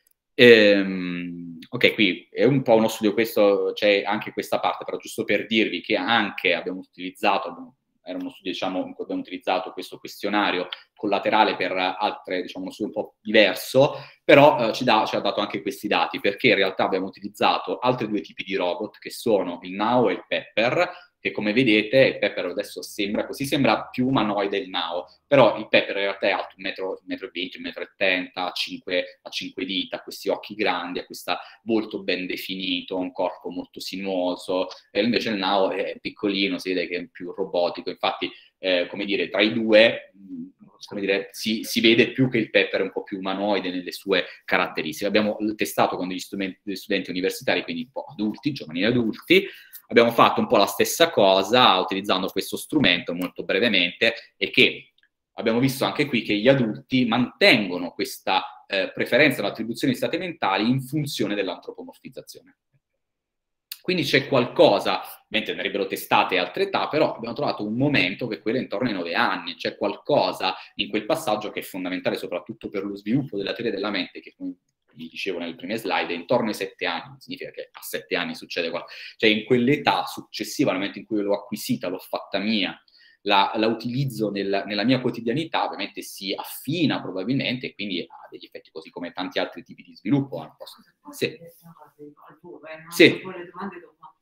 Ok, qui è un po' uno studio, questo c'è anche questa parte, però giusto per dirvi che anche abbiamo utilizzato, era uno studio, diciamo, in cui abbiamo utilizzato questo questionario collaterale per altre, diciamo, uno studio un po' diverso, però ci ha dato anche questi dati, perché in realtà abbiamo utilizzato altri 2 tipi di robot, che sono il Now e il Pepper, che come vedete il Pepper adesso sembra più umanoide il Now, però il Pepper in realtà è alto 1,20 m, 1,70 m, a 5 dita, questi occhi grandi, ha questo volto ben definito, un corpo molto sinuoso, e invece il Now è piccolino, si vede che è più robotico, infatti come dire, tra i due come dire, si vede più che il Pepper è un po' più umanoide nelle sue caratteristiche. Abbiamo testato con degli studenti universitari, quindi un po' adulti, giovani adulti, abbiamo fatto un po' la stessa cosa utilizzando questo strumento molto brevemente e che abbiamo visto anche qui che gli adulti mantengono questa preferenza all'attribuzione di stati mentali in funzione dell'antropomorfizzazione. Quindi c'è qualcosa, mentre andrebbero testate altre età, però abbiamo trovato un momento che è quello intorno ai 9 anni, c'è qualcosa in quel passaggio che è fondamentale soprattutto per lo sviluppo della teoria della mente, che come vi dicevo nelle prime slide, è intorno ai 7 anni, significa che a 7 anni succede qualcosa, cioè in quell'età successiva, nel momento in cui l'ho acquisita, l'ho fatta mia, la utilizzo nella mia quotidianità, ovviamente si affina probabilmente e quindi ha degli effetti così come tanti altri tipi di sviluppo. Sì. Sì.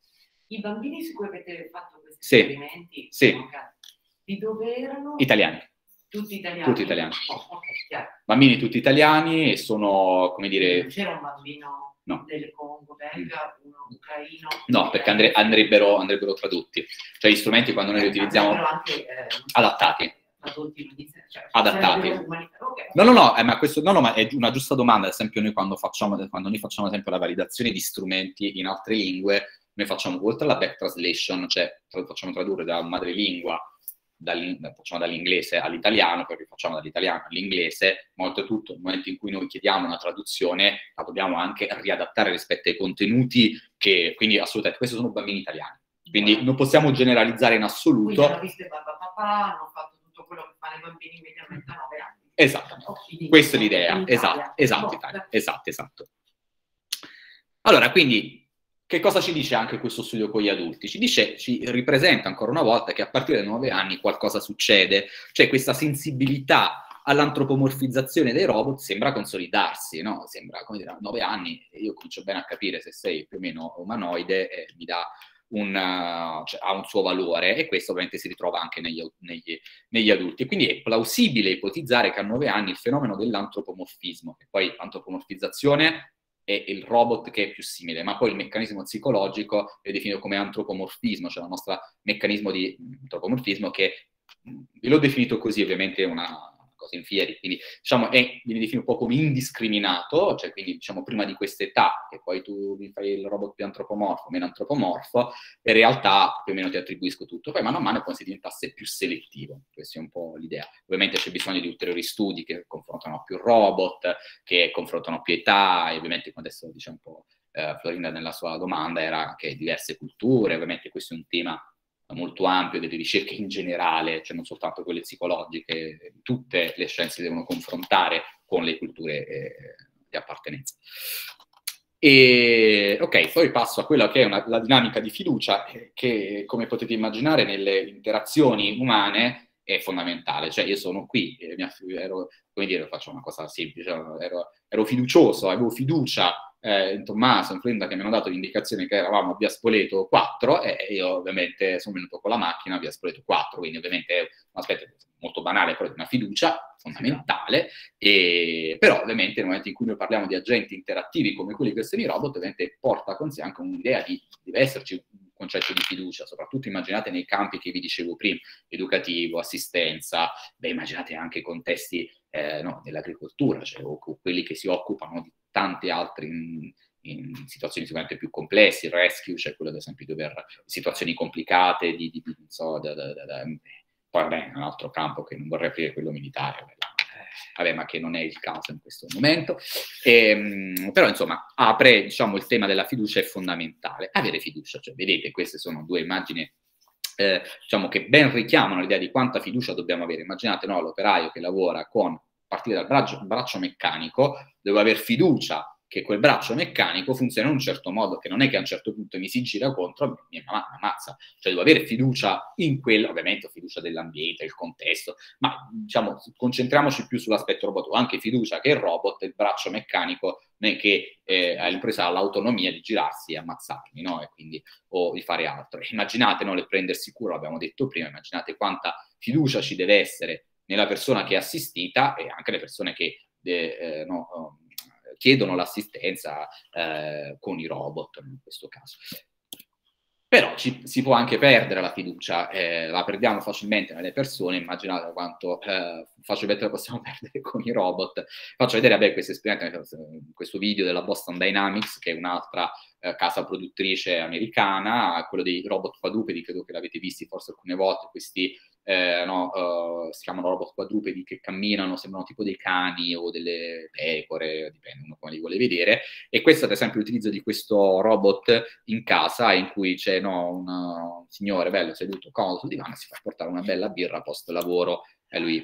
I bambini su cui avete fatto questi sì, esperimenti, sì. di dove erano? Italiani. Tutti italiani? Tutti italiani. Oh, okay, bambini tutti italiani e sono, come dire... Non c'era un bambino del Congo belga, uno ucraino? No, perché andrebbero tradotti. Cioè gli strumenti quando noi li utilizziamo... Anche, adattati. Cioè, adattati. Okay. No, ma questo ma è una giusta domanda. Ad esempio noi quando noi facciamo ad esempio la validazione di strumenti in altre lingue, noi facciamo oltre alla back translation, cioè facciamo tradurre da madrelingua, facciamo dall'inglese all'italiano, perché facciamo dall'italiano all'inglese, ma oltretutto nel momento in cui noi chiediamo una traduzione la dobbiamo anche riadattare rispetto ai contenuti quindi assolutamente, questi sono bambini italiani, quindi non possiamo generalizzare in assoluto. Quindi hanno visto papà, hanno fatto tutto quello che fanno i bambini mediamente a 9 anni. Esattamente, questa è l'idea, esatto. Allora, quindi, che cosa ci dice anche questo studio con gli adulti? Ci ripresenta ancora una volta che a partire dai 9 anni qualcosa succede, cioè questa sensibilità all'antropomorfizzazione dei robot sembra consolidarsi, no? Sembra, come dire, a 9 anni io comincio bene a capire se sei più o meno umanoide e mi dà ha un suo valore, e questo ovviamente si ritrova anche negli adulti. Quindi è plausibile ipotizzare che a 9 anni il fenomeno dell'antropomorfismo, che poi l'antropomorfizzazione è il robot che è più simile, ma poi il meccanismo psicologico è definito come antropomorfismo, cioè il nostro meccanismo di antropomorfismo che, ve l'ho definito così, ovviamente è una cosa in fieri, quindi diciamo viene definito un po' come indiscriminato, cioè quindi diciamo prima di questa età, che poi tu mi fai il robot più antropomorfo, meno antropomorfo, in realtà più o meno ti attribuisco tutto, poi mano a mano poi si diventasse più selettivo, questa è un po' l'idea. Ovviamente c'è bisogno di ulteriori studi che confrontano più robot, che confrontano più età, e ovviamente come adesso dice un po' Florinda nella sua domanda, era che diverse culture, ovviamente questo è un tema molto ampio delle ricerche in generale, cioè non soltanto quelle psicologiche, tutte le scienze devono confrontare con le culture di appartenenza. E, ok, poi passo a quella che è la dinamica di fiducia, che come potete immaginare nelle interazioni umane è fondamentale. Cioè io sono qui, come dire, faccio una cosa semplice, ero fiducioso, avevo fiducia in Tommaso, in Florinda, che mi hanno dato l'indicazione che eravamo a Via Spoleto 4, e io ovviamente sono venuto con la macchina a Via Spoleto 4, quindi ovviamente è un aspetto molto banale, però di una fiducia fondamentale, però ovviamente nel momento in cui noi parliamo di agenti interattivi come quelli che sono i robot, ovviamente porta con sé anche un'idea deve esserci un concetto di fiducia, soprattutto immaginate nei campi che vi dicevo prima, educativo, assistenza, immaginate anche contesti dell'agricoltura, cioè, o quelli che si occupano di tanti altri in situazioni sicuramente più complesse, il rescue, cioè quello ad esempio di dover situazioni complicate, poi vabbè, è un altro campo che non vorrei aprire, quello militare, vabbè, ma che non è il caso in questo momento. Però insomma apre, diciamo, il tema della fiducia è fondamentale, avere fiducia, cioè vedete queste sono due immagini diciamo che ben richiamano l'idea di quanta fiducia dobbiamo avere. Immaginate l'operaio che lavora a partire dal braccio meccanico, deve aver fiducia che quel braccio meccanico funziona in un certo modo, che non è che a un certo punto mi si gira contro e mi ammazza. Cioè devo avere fiducia in quello, ovviamente fiducia dell'ambiente, il contesto, ma diciamo concentriamoci più sull'aspetto robot, ho anche fiducia che il robot, il braccio meccanico, non è che ha l'autonomia di girarsi e ammazzarmi, no? E quindi, o di fare altro. Immaginate, no, il prendersi cura, l'abbiamo detto prima, immaginate quanta fiducia ci deve essere nella persona che è assistita e anche le persone che chiedono l'assistenza con i robot in questo caso. Però si può anche perdere la fiducia, la perdiamo facilmente nelle persone, immaginate quanto facilmente la possiamo perdere con i robot. Faccio vedere, vabbè, questo video della Boston Dynamics, che è un'altra casa produttrice americana, quello dei robot quadrupedi, credo che l'avete visti forse alcune volte, questi si chiamano robot quadrupedi che camminano, sembrano tipo dei cani o delle pecore, dipende uno come li vuole vedere, e questo ad esempio l'utilizzo di questo robot in casa in cui c'è un signore bello seduto comodo sul divano, si fa portare una bella birra post lavoro e lui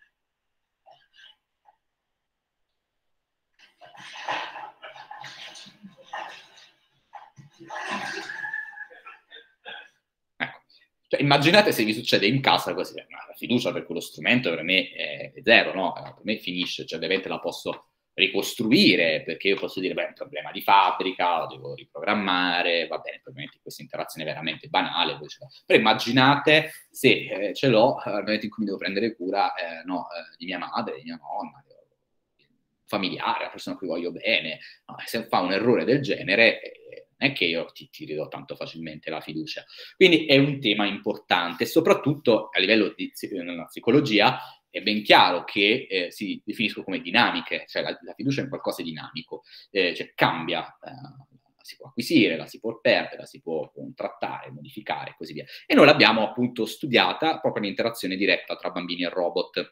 Cioè, immaginate se vi succede in casa così, la fiducia per quello strumento per me è zero, no? Per me finisce, cioè ovviamente la posso ricostruire, perché io posso dire, beh, è un problema di fabbrica, lo devo riprogrammare, va bene, probabilmente questa interazione è veramente banale, però immaginate se ce l'ho nel momento in cui mi devo prendere cura di mia madre, di mia nonna, familiare, la persona a cui voglio bene, no, se fa un errore del genere, non è che io ti ridò tanto facilmente la fiducia. Quindi è un tema importante, soprattutto a livello di nella psicologia è ben chiaro che si definiscono come dinamiche, cioè la fiducia è un qualcosa di dinamico, cioè cambia, la si può acquisire, la si può perdere, la si può contrattare, modificare e così via. E noi l'abbiamo appunto studiata proprio l'interazione diretta tra bambini e robot.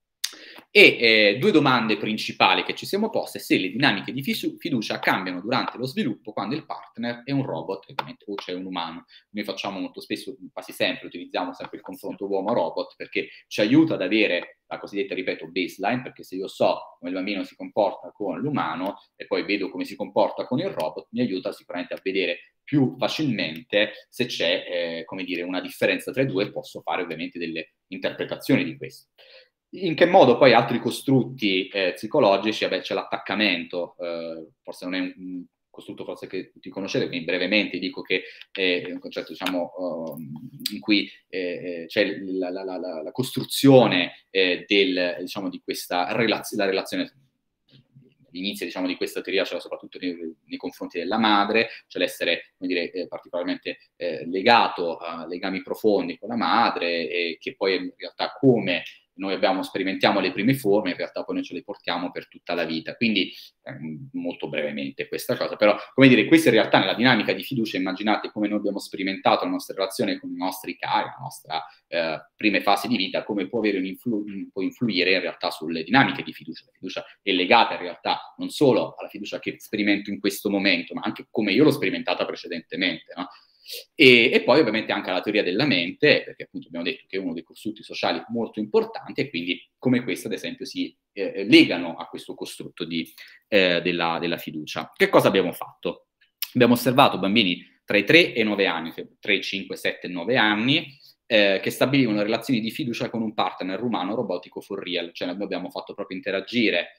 E due domande principali che ci siamo poste: se le dinamiche di fiducia cambiano durante lo sviluppo quando il partner è un robot, ovviamente, o c'è un umano. Noi facciamo molto spesso, quasi sempre, utilizziamo sempre il confronto uomo-robot perché ci aiuta ad avere la cosiddetta, ripeto, baseline, perché se io so come il bambino si comporta con l'umano e poi vedo come si comporta con il robot, mi aiuta sicuramente a vedere più facilmente se c'è, come dire, una differenza tra i due, e posso fare ovviamente delle interpretazioni di questo. In che modo poi altri costrutti psicologici, c'è l'attaccamento, forse non è un costrutto forse che tutti conoscete, quindi brevemente dico che è un concetto, diciamo, in cui c'è la costruzione diciamo, di questa la relazione. L'inizio, diciamo, di questa teoria c'era soprattutto nei confronti della madre, cioè l'essere, come dire, particolarmente legato a legami profondi con la madre, che poi in realtà, come noi sperimentiamo le prime forme, in realtà poi noi ce le portiamo per tutta la vita. Quindi, molto brevemente questa cosa, però, come dire, questa in realtà nella dinamica di fiducia, immaginate come noi abbiamo sperimentato la nostra relazione con i nostri cari, la nostra prime fasi di vita, come può influire in realtà sulle dinamiche di fiducia. La fiducia è legata in realtà non solo alla fiducia che sperimento in questo momento, ma anche come io l'ho sperimentata precedentemente, no? E poi ovviamente anche la teoria della mente, perché appunto abbiamo detto che è uno dei costrutti sociali molto importanti, e quindi come questo ad esempio si legano a questo costrutto della fiducia. Che cosa abbiamo fatto? Abbiamo osservato bambini tra i 3 e i 9 anni, 3, 5, 7, 9 anni, che stabilivano relazioni di fiducia con un partner umano robotico for real, cioè noi abbiamo fatto proprio interagire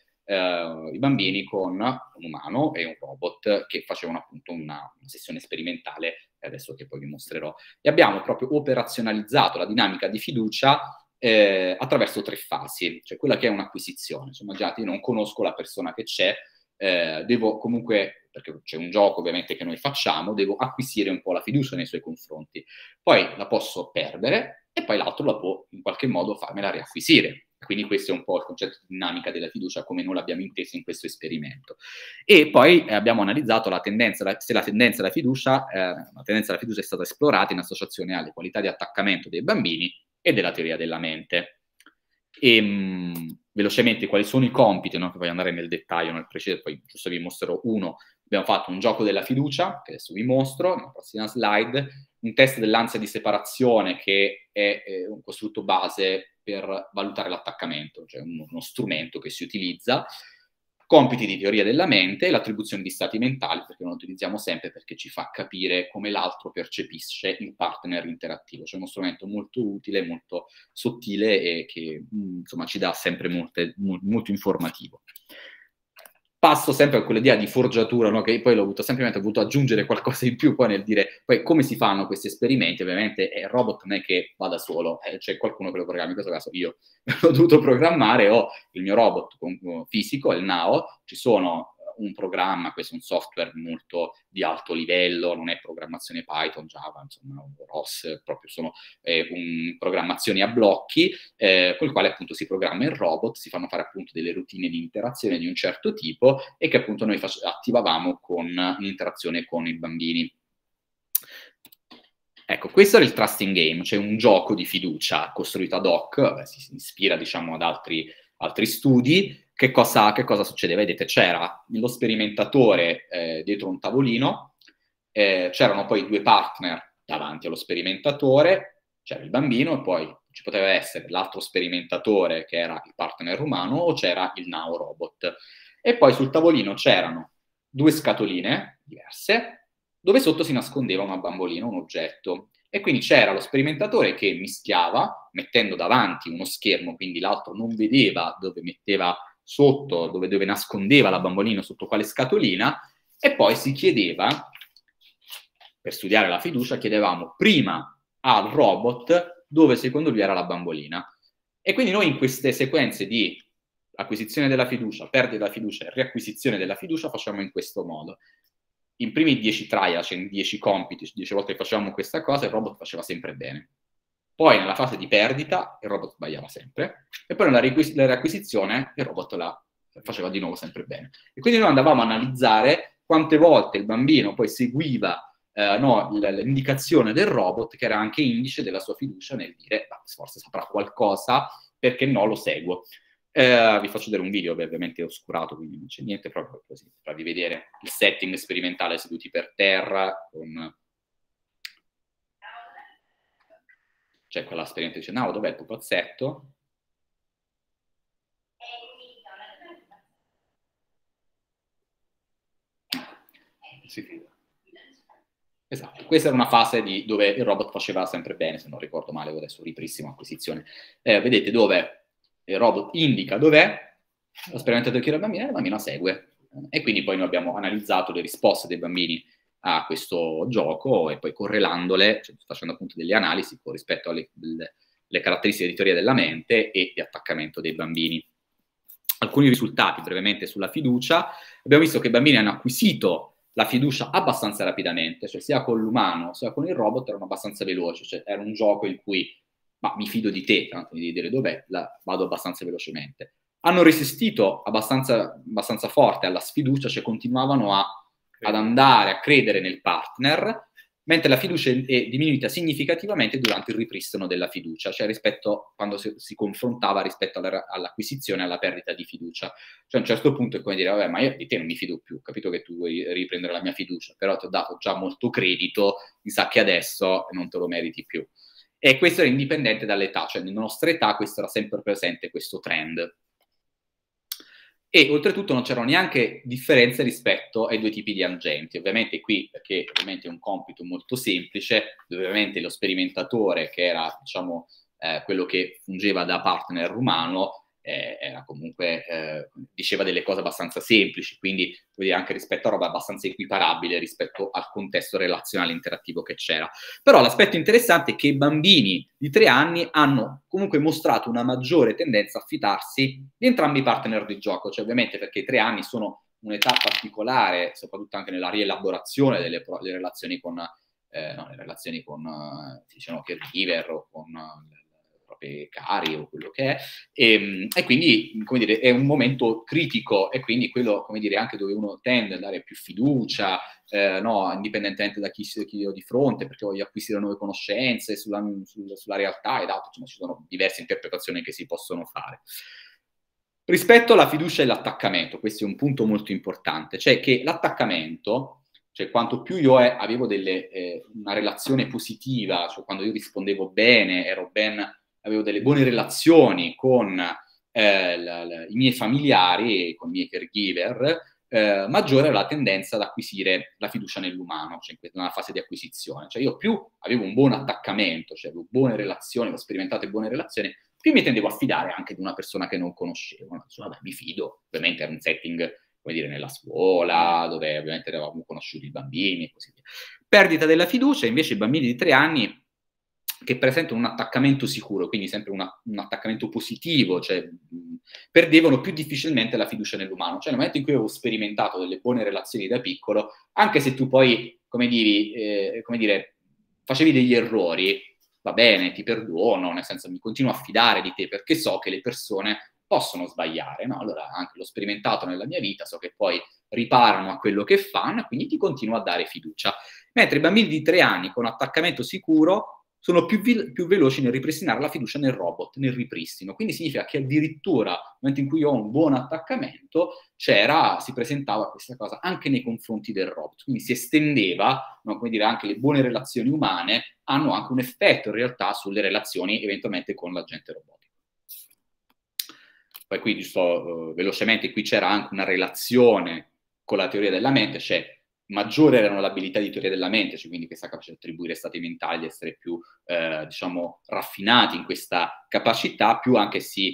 i bambini con un umano e un robot che facevano appunto una sessione sperimentale, adesso che poi vi mostrerò, e abbiamo proprio operazionalizzato la dinamica di fiducia attraverso 3 fasi, cioè quella che è un'acquisizione. Insomma, immaginate, io non conosco la persona che c'è, devo comunque, perché c'è un gioco ovviamente che noi facciamo, devo acquisire un po' la fiducia nei suoi confronti, poi la posso perdere e poi l'altro la può in qualche modo farmela riacquisire. Quindi questo è un po' il concetto di dinamica della fiducia come noi l'abbiamo inteso in questo esperimento. E poi abbiamo analizzato se la tendenza alla fiducia è stata esplorata in associazione alle qualità di attaccamento dei bambini e della teoria della mente. E velocemente quali sono i compiti, no? Che voglio andare nel dettaglio nel preciso, poi giusto vi mostrerò uno. Abbiamo fatto un gioco della fiducia, che adesso vi mostro, nella prossima slide, un test dell'ansia di separazione, che è un costrutto base per valutare l'attaccamento, cioè uno strumento che si utilizza, compiti di teoria della mente e l'attribuzione di stati mentali, perché lo utilizziamo sempre perché ci fa capire come l'altro percepisce il partner interattivo. Cioè uno strumento molto utile, molto sottile e che insomma ci dà sempre molto informativo. Passo sempre a quell'idea di forgiatura, no? Che poi l'ho avuto semplicemente, ho voluto aggiungere qualcosa in più poi nel dire poi come si fanno questi esperimenti. Ovviamente il robot non è che va da solo, c'è qualcuno che lo programma, in questo caso io l'ho dovuto programmare, ho il mio robot fisico, il Nao, ci sono un programma, questo è un software molto di alto livello, non è programmazione Python, Java, insomma, ROS, proprio sono programmazioni a blocchi, con il quale appunto si programma il robot, si fanno fare appunto delle routine di interazione di un certo tipo e che appunto noi attivavamo con l'interazione con i bambini. Ecco, questo era il trusting game, cioè un gioco di fiducia costruito ad hoc, si ispira diciamo ad altri studi. Che cosa succede? Vedete, c'era lo sperimentatore dietro un tavolino, c'erano poi 2 partner davanti allo sperimentatore, c'era il bambino e poi ci poteva essere l'altro sperimentatore che era il partner umano o c'era il Nao robot. E poi sul tavolino c'erano 2 scatoline diverse dove sotto si nascondeva una bambolina, un oggetto. E quindi c'era lo sperimentatore che mischiava, mettendo davanti uno schermo, quindi l'altro non vedeva dove metteva sotto, dove nascondeva la bambolina, sotto quale scatolina, e poi si chiedeva, per studiare la fiducia, chiedevamo prima al robot dove secondo lui era la bambolina. E quindi noi in queste sequenze di acquisizione della fiducia, perdita della fiducia e riacquisizione della fiducia facciamo in questo modo. In primi 10 trial, cioè in 10 compiti, 10 volte che facevamo questa cosa, il robot faceva sempre bene. Poi nella fase di perdita il robot sbagliava sempre, e poi nella riacquisizione il robot la faceva di nuovo sempre bene. E quindi noi andavamo a analizzare quante volte il bambino poi seguiva l'indicazione del robot, che era anche indice della sua fiducia nel dire, forse saprà qualcosa, perché no, lo seguo. Vi faccio vedere un video, ovviamente oscurato, quindi non c'è niente, proprio così, per farvi vedere il setting sperimentale seduti per terra, con... C'è quella esperienza, dice, no, dov'è il pupazzetto? Si fida. Esatto, questa era una fase dove il robot faceva sempre bene, se non ricordo male, adesso ripristino acquisizione. Vedete dove il robot indica dov'è, lo sperimentatore chiede al bambino e la bambina segue. E quindi poi noi abbiamo analizzato le risposte dei bambini a questo gioco e poi correlandole, cioè facendo appunto delle analisi rispetto alle caratteristiche di teoria della mente e di attaccamento dei bambini. Alcuni risultati brevemente sulla fiducia. Abbiamo visto che i bambini hanno acquisito la fiducia abbastanza rapidamente, cioè sia con l'umano sia con il robot erano abbastanza veloci, cioè era un gioco in cui ma mi fido di te, tanto di dire dov'è, vado abbastanza velocemente. Hanno resistito abbastanza forte alla sfiducia, cioè continuavano ad andare a credere nel partner, mentre la fiducia è diminuita significativamente durante il ripristino della fiducia, cioè rispetto quando si confrontava rispetto all'acquisizione e alla perdita di fiducia. Cioè a un certo punto è come dire, vabbè, ma io di te non mi fido più, ho capito che tu vuoi riprendere la mia fiducia, però ti ho dato già molto credito, mi sa che adesso non te lo meriti più. E questo era indipendente dall'età, cioè nella nostra età questo era sempre presente, questo trend. E oltretutto non c'erano neanche differenze rispetto ai due tipi di agenti. Ovviamente qui, perché ovviamente è un compito molto semplice, dove ovviamente lo sperimentatore, che era diciamo quello che fungeva da partner umano, era comunque, diceva delle cose abbastanza semplici, quindi vuol dire, anche rispetto a roba abbastanza equiparabile rispetto al contesto relazionale interattivo che c'era. Però l'aspetto interessante è che i bambini di 3 anni hanno comunque mostrato una maggiore tendenza a fidarsi di entrambi i partner di gioco, cioè ovviamente perché i 3 anni sono un'età particolare, soprattutto anche nella rielaborazione delle relazioni con diciamo, caregiver o con propri cari o quello che è, e quindi, come dire, è un momento critico, e quindi quello, come dire, anche dove uno tende a dare più fiducia, no, indipendentemente da chi ho di fronte, perché voglio acquisire nuove conoscenze sulla realtà ed altro, insomma, ci sono diverse interpretazioni che si possono fare. Rispetto alla fiducia e l'attaccamento, questo è un punto molto importante, cioè che l'attaccamento, cioè quanto più io avevo una relazione positiva, cioè quando io rispondevo bene, avevo delle buone relazioni con i miei familiari, con i miei caregiver, maggiore era la tendenza ad acquisire la fiducia nell'umano, cioè in una fase di acquisizione. Cioè io più avevo un buon attaccamento, cioè avevo buone relazioni, ho sperimentato buone relazioni, più mi tendevo a fidare anche di una persona che non conoscevo. No? Cioè, vabbè, mi fido, ovviamente era un setting, come dire, nella scuola, dove ovviamente avevamo conosciuto i bambini e così via. Perdita della fiducia, invece i bambini di 3 anni che presentano un attaccamento sicuro, quindi sempre un attaccamento positivo, cioè perdevano più difficilmente la fiducia nell'umano. Cioè nel momento in cui avevo sperimentato delle buone relazioni da piccolo, anche se tu poi, come dire, facevi degli errori, va bene, ti perdono, nel senso mi continuo a fidare di te perché so che le persone possono sbagliare, no? Allora anche l'ho sperimentato nella mia vita, so che poi riparano a quello che fanno, quindi ti continuo a dare fiducia. Mentre i bambini di 3 anni con attaccamento sicuro sono più veloci nel ripristinare la fiducia nel robot, nel ripristino. Quindi significa che addirittura nel momento in cui ho un buon attaccamento si presentava questa cosa anche nei confronti del robot. Quindi si estendeva, no, come dire, anche le buone relazioni umane hanno anche un effetto in realtà sulle relazioni eventualmente con l'agente robotico. Poi qui, giusto velocemente, qui c'era anche una relazione con la teoria della mente, cioè maggiore erano le abilità di teoria della mente, cioè quindi questa capacità di attribuire stati mentali, di essere più, diciamo, raffinati in questa capacità, più anche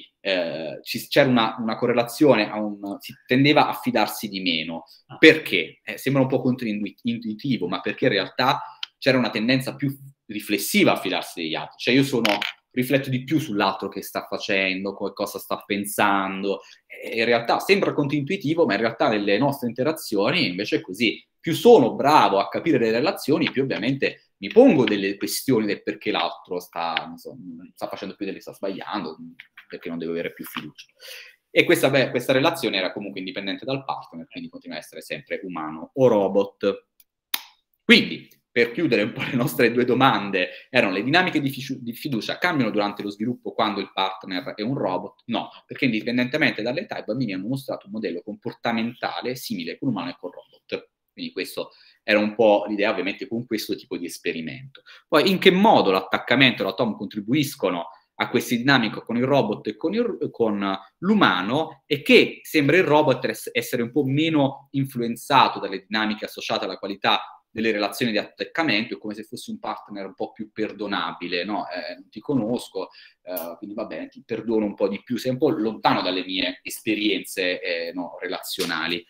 c'era una correlazione, si tendeva a fidarsi di meno. Perché? Sembra un po' controintuitivo, ma perché in realtà c'era una tendenza più riflessiva a fidarsi degli altri. Cioè io rifletto di più sull'altro che sta facendo, cosa sta pensando. E in realtà sembra controintuitivo, ma in realtà nelle nostre interazioni invece è così. Più sono bravo a capire le relazioni, più ovviamente mi pongo delle questioni del perché l'altro sta facendo più delle sta sbagliando, perché non devo avere più fiducia. E questa relazione era comunque indipendente dal partner, quindi continua a essere sempre umano o robot. Quindi, per chiudere un po' le nostre due domande, erano: le dinamiche di fiducia cambiano durante lo sviluppo quando il partner è un robot? No, perché indipendentemente dall'età i bambini hanno mostrato un modello comportamentale simile con umano e con robot. Quindi questo era un po' l'idea, ovviamente, con questo tipo di esperimento. Poi, in che modo l'attaccamento e la Tom contribuiscono a queste dinamiche con il robot e con l'umano, e che sembra il robot essere un po' meno influenzato dalle dinamiche associate alla qualità delle relazioni di attaccamento, è come se fosse un partner un po' più perdonabile, no? Non ti conosco, quindi va bene, ti perdono un po' di più, sei un po' lontano dalle mie esperienze relazionali.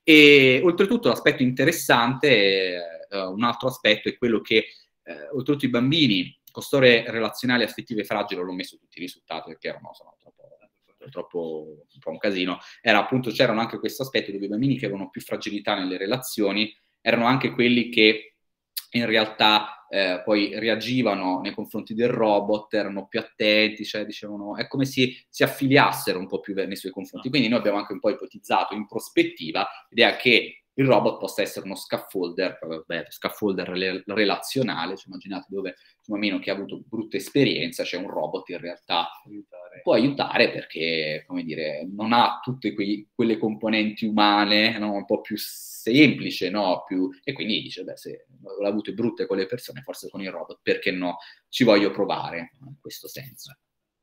E oltretutto l'aspetto interessante, un altro aspetto è quello che oltretutto i bambini con storie relazionali affettive fragili, l'ho messo tutti i risultati perché sono troppo un po' un casino, c'erano anche questo aspetto dove i bambini che avevano più fragilità nelle relazioni erano anche quelli che in realtà poi reagivano nei confronti del robot, erano più attenti, cioè dicevano, è come se si affiliassero un po' più nei suoi confronti. Quindi noi abbiamo anche un po' ipotizzato in prospettiva l'idea che il robot possa essere uno scaffolder relazionale, cioè immaginate dove un bambino che ha avuto brutta esperienza, c'è un robot in realtà può aiutare perché, come dire, non ha tutte quelle componenti umane, no? Un po' più semplice, no? E quindi dice, beh, se ho avute brutte con le persone, forse con il robot, perché no? Ci voglio provare, in questo senso.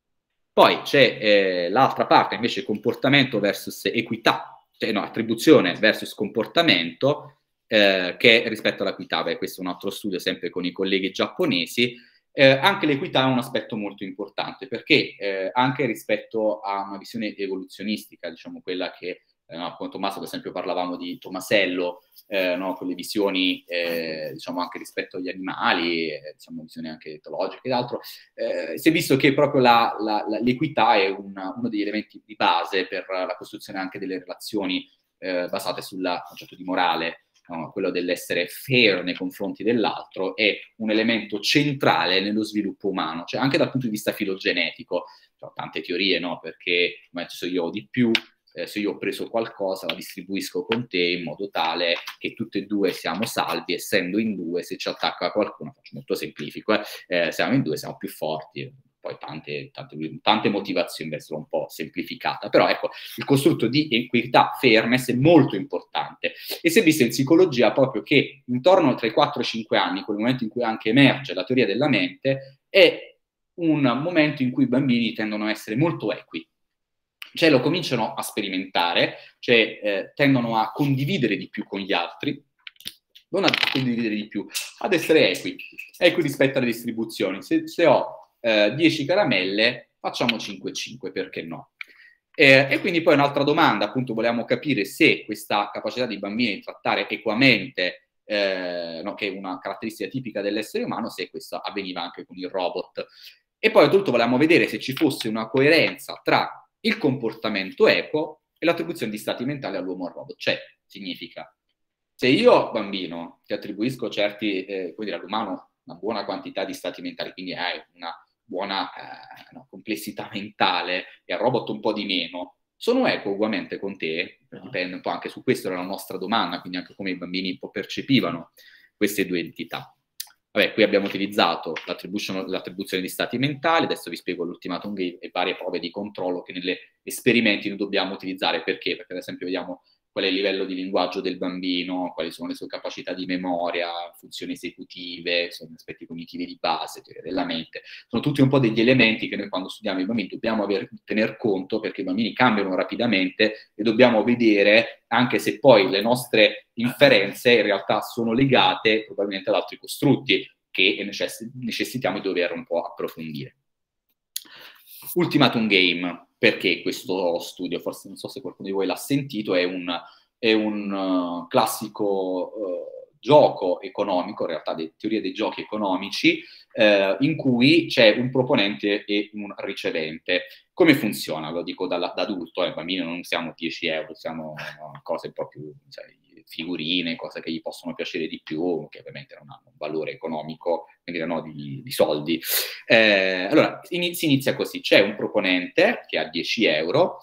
Poi c'è l'altra parte, invece, comportamento versus equità, attribuzione versus comportamento, che rispetto all'equità, questo è un altro studio sempre con i colleghi giapponesi. Anche l'equità è un aspetto molto importante, perché anche rispetto a una visione evoluzionistica, diciamo quella che con Tommaso, ad esempio, parlavamo di Tomasello, con le visioni, diciamo, anche rispetto agli animali, diciamo, visioni anche etologiche ed altro, si è visto che proprio l'equità è uno degli elementi di base per la costruzione anche delle relazioni basate sul concetto di morale. No, quello dell'essere fair nei confronti dell'altro è un elemento centrale nello sviluppo umano, cioè anche dal punto di vista filogenetico. Ho tante teorie, no? Perché se io ho di più, se io ho preso qualcosa, la distribuisco con te in modo tale che tutti e due siamo salvi, essendo in due, se ci attacca qualcuno, faccio molto semplifico, siamo in due, siamo più forti. Poi tante motivazioni, verso un po' semplificata, però ecco, il costrutto di equità, fairness è molto importante, e si è visto in psicologia proprio che intorno tra i 4 e i 5 anni, quel momento in cui anche emerge la teoria della mente, è un momento in cui i bambini tendono a essere molto equi, cioè lo cominciano a sperimentare, cioè tendono a condividere di più con gli altri, non a condividere di più, ad essere equi rispetto alle distribuzioni. Se ho 10 caramelle, facciamo 5-5, perché no? E quindi poi un'altra domanda, appunto, volevamo capire se questa capacità dei bambini di trattare equamente, che è una caratteristica tipica dell'essere umano, se questo avveniva anche con il robot. E poi tutto volevamo vedere se ci fosse una coerenza tra il comportamento equo e l'attribuzione di stati mentali all'uomo al robot. Cioè, significa, se io, bambino, ti attribuisco all'umano una buona quantità di stati mentali, quindi hai una buona complessità mentale, e al robot un po' di meno, sono equo ugualmente con te? Dipende un po', anche su questo era la nostra domanda, quindi anche come i bambini un po' percepivano queste due entità. Vabbè, qui abbiamo utilizzato l'attribuzione di stati mentali, adesso vi spiego l'ultimatum game e varie prove di controllo che negli esperimenti noi dobbiamo utilizzare. Perché? Perché ad esempio vediamo qual è il livello di linguaggio del bambino, quali sono le sue capacità di memoria, funzioni esecutive, sono aspetti cognitivi di base, teoria della mente. Sono tutti un po' degli elementi che noi quando studiamo i bambini dobbiamo tener conto, perché i bambini cambiano rapidamente e dobbiamo vedere, anche se poi le nostre inferenze in realtà sono legate probabilmente ad altri costrutti che necessitiamo di dover un po' approfondire. Ultimatum Game. Perché questo studio? Forse non so se qualcuno di voi l'ha sentito, è un classico gioco economico, in realtà teoria dei giochi economici, in cui c'è un proponente e un ricevente. Come funziona? Lo dico da adulto, bambini non usiamo 10 euro, usiamo cose un po' più, figurine, cose che gli possono piacere di più, che ovviamente non hanno un valore economico, quindi no, di soldi. Allora, si inizia così, c'è un proponente che ha 10 euro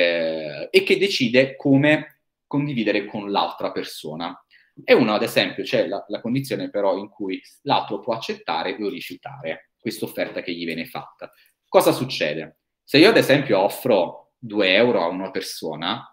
e che decide come condividere con l'altra persona. E uno, ad esempio, c'è la condizione però in cui l'altro può accettare o rifiutare questa offerta che gli viene fatta. Cosa succede? Se io, ad esempio, offro 2 euro a una persona,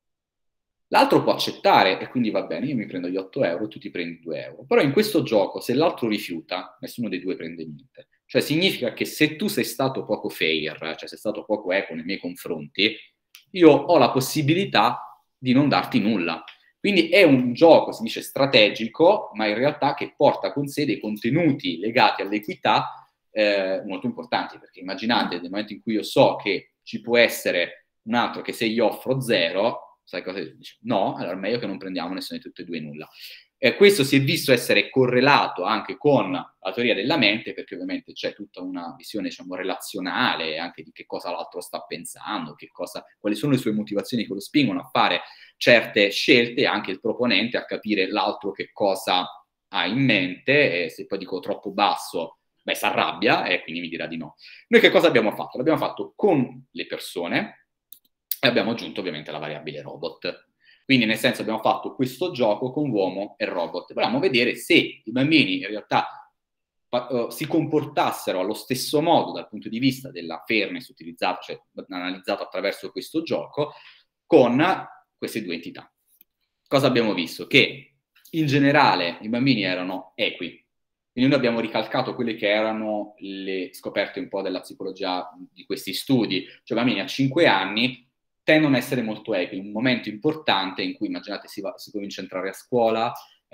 l'altro può accettare e quindi va bene, io mi prendo gli 8 euro, tu ti prendi 2 euro. Però in questo gioco, se l'altro rifiuta, nessuno dei due prende niente. Cioè significa che se tu sei stato poco fair, cioè sei stato poco equo nei miei confronti, io ho la possibilità di non darti nulla. Quindi è un gioco, si dice strategico, ma in realtà che porta con sé dei contenuti legati all'equità molto importanti, perché immaginate, nel momento in cui io so che ci può essere un altro che se gli offro 0, sai cosa dice? No, allora è meglio che non prendiamo nessuna di tutte e due nulla. Questo si è visto essere correlato anche con la teoria della mente, perché ovviamente c'è tutta una visione, diciamo, relazionale anche di che cosa l'altro sta pensando, quali sono le sue motivazioni che lo spingono a fare certe scelte, anche il proponente a capire l'altro che cosa ha in mente, e se poi dico troppo basso, beh, si arrabbia e quindi mi dirà di no. Noi che cosa abbiamo fatto? L'abbiamo fatto con le persone e abbiamo aggiunto ovviamente la variabile robot. Quindi nel senso abbiamo fatto questo gioco con uomo e robot. Volevamo vedere se i bambini in realtà si comportassero allo stesso modo dal punto di vista della fairness utilizzata, cioè analizzato attraverso questo gioco, con queste due entità. Cosa abbiamo visto? Che in generale i bambini erano equi. Quindi noi abbiamo ricalcato quelle che erano le scoperte un po' della psicologia di questi studi. Cioè bambini a 5 anni tendono a essere molto equi, un momento importante in cui, immaginate, si comincia a entrare a scuola,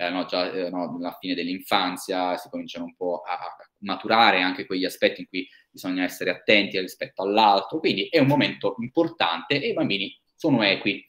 alla fine dell'infanzia, si cominciano un po' a maturare anche quegli aspetti in cui bisogna essere attenti rispetto all'altro, quindi è un momento importante e i bambini sono equi.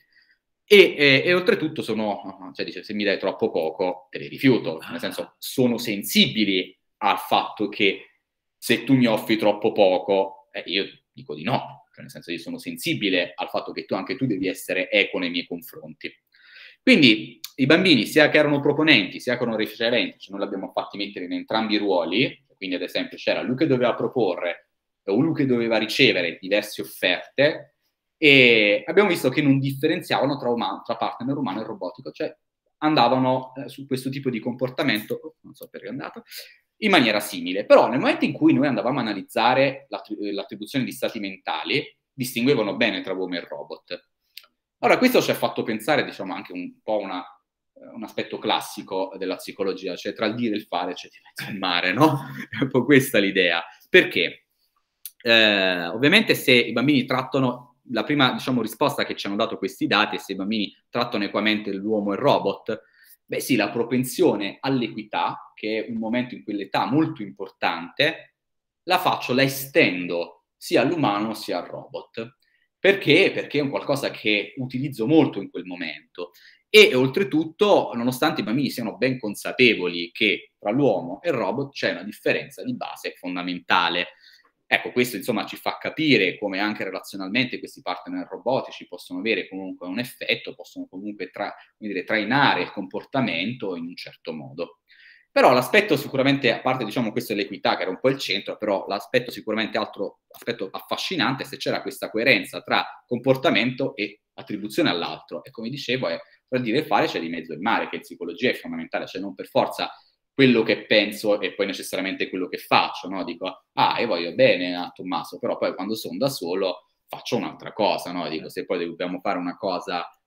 E oltretutto dice, se mi dai troppo poco, te li rifiuto, nel senso, sono sensibili al fatto che se tu mi offri troppo poco, io dico di no. Cioè, nel senso, io sono sensibile al fatto che anche tu devi essere equo nei miei confronti. Quindi i bambini, sia che erano proponenti, sia che erano riceventi, cioè non li abbiamo fatti mettere in entrambi i ruoli, quindi ad esempio c'era lui che doveva proporre o lui che doveva ricevere diverse offerte, e abbiamo visto che non differenziavano tra partner umano e robotico, cioè andavano su questo tipo di comportamento, non so perché è andato, in maniera simile. Però nel momento in cui noi andavamo a analizzare l'attribuzione di stati mentali, distinguevano bene tra uomo e robot. Allora questo ci ha fatto pensare, diciamo, anche un po' un aspetto classico della psicologia, cioè tra il dire e il fare c'è di mezzo il mare, no? È un po' questa l'idea. Perché? Ovviamente se i bambini trattano, la prima, diciamo, risposta che ci hanno dato questi dati è se i bambini trattano equamente l'uomo e il robot. Beh sì, la propensione all'equità, che è un momento in quell'età molto importante, la estendo sia all'umano sia al robot. Perché? Perché è un qualcosa che utilizzo molto in quel momento. E oltretutto, nonostante i bambini siano ben consapevoli che tra l'uomo e il robot c'è una differenza di base fondamentale. Ecco, questo insomma ci fa capire come anche relazionalmente questi partner robotici possono avere comunque un effetto, possono comunque trainare il comportamento in un certo modo. Però l'aspetto sicuramente, a parte diciamo questo è l'equità che era un po' il centro, però l'aspetto sicuramente altro aspetto affascinante è se c'era questa coerenza tra comportamento e attribuzione all'altro. E come dicevo, tra dire e fare c'è di mezzo il mare, che in psicologia è fondamentale, cioè non per forza quello che penso e poi necessariamente quello che faccio, no? Dico, io voglio bene a Tommaso, però poi quando sono da solo faccio un'altra cosa, no? Dico, se poi dobbiamo fare una cosa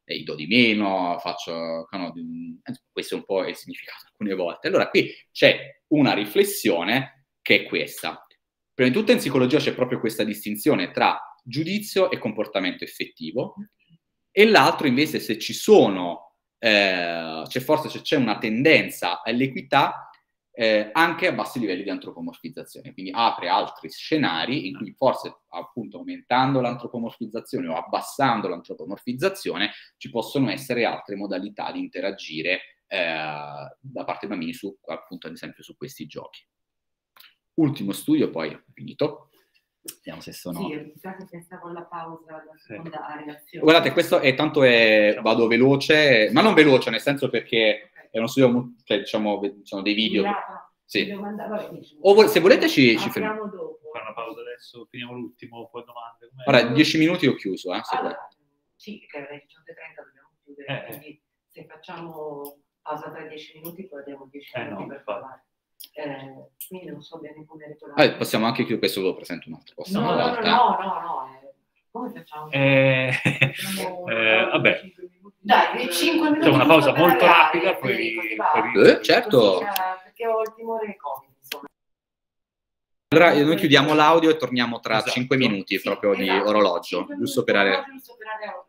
do di meno, questo è un po' il significato alcune volte. Allora qui c'è una riflessione che è questa. Prima di tutto in psicologia c'è proprio questa distinzione tra giudizio e comportamento effettivo, e l'altro invece se ci sono, c'è una tendenza all'equità anche a bassi livelli di antropomorfizzazione, quindi apre altri scenari in cui forse appunto aumentando l'antropomorfizzazione o abbassando l'antropomorfizzazione ci possono essere altre modalità di interagire da parte dei bambini su, appunto ad esempio su questi giochi. Ultimo studio, poi ho finito. Vediamo se sono... Sì, mi sa che pensa con la pausa la seconda relazione. Guardate, questo è tanto vado veloce, ma non veloce nel senso perché è uno studio, cioè, diciamo, sono dei video. Sì. O se volete ci fermiamo. Fare una pausa adesso, finiamo l'ultimo, poi domande. Ora, 10 minuti ho chiuso, allora, sì, che alle 18:30 dobbiamo chiudere, quindi se facciamo pausa tra 10 minuti poi abbiamo 10 minuti per parlare. Quindi non so bene come regolare. Possiamo anche chiudere, questo lo presento un'altra cosa. No. Come facciamo? Vabbè. Dai, 5 minuti. C'è una pausa molto rapida, poi certo. Perché ho il timore Covid, insomma. Allora noi chiudiamo l'audio e torniamo tra 5 minuti proprio di orologio, giusto per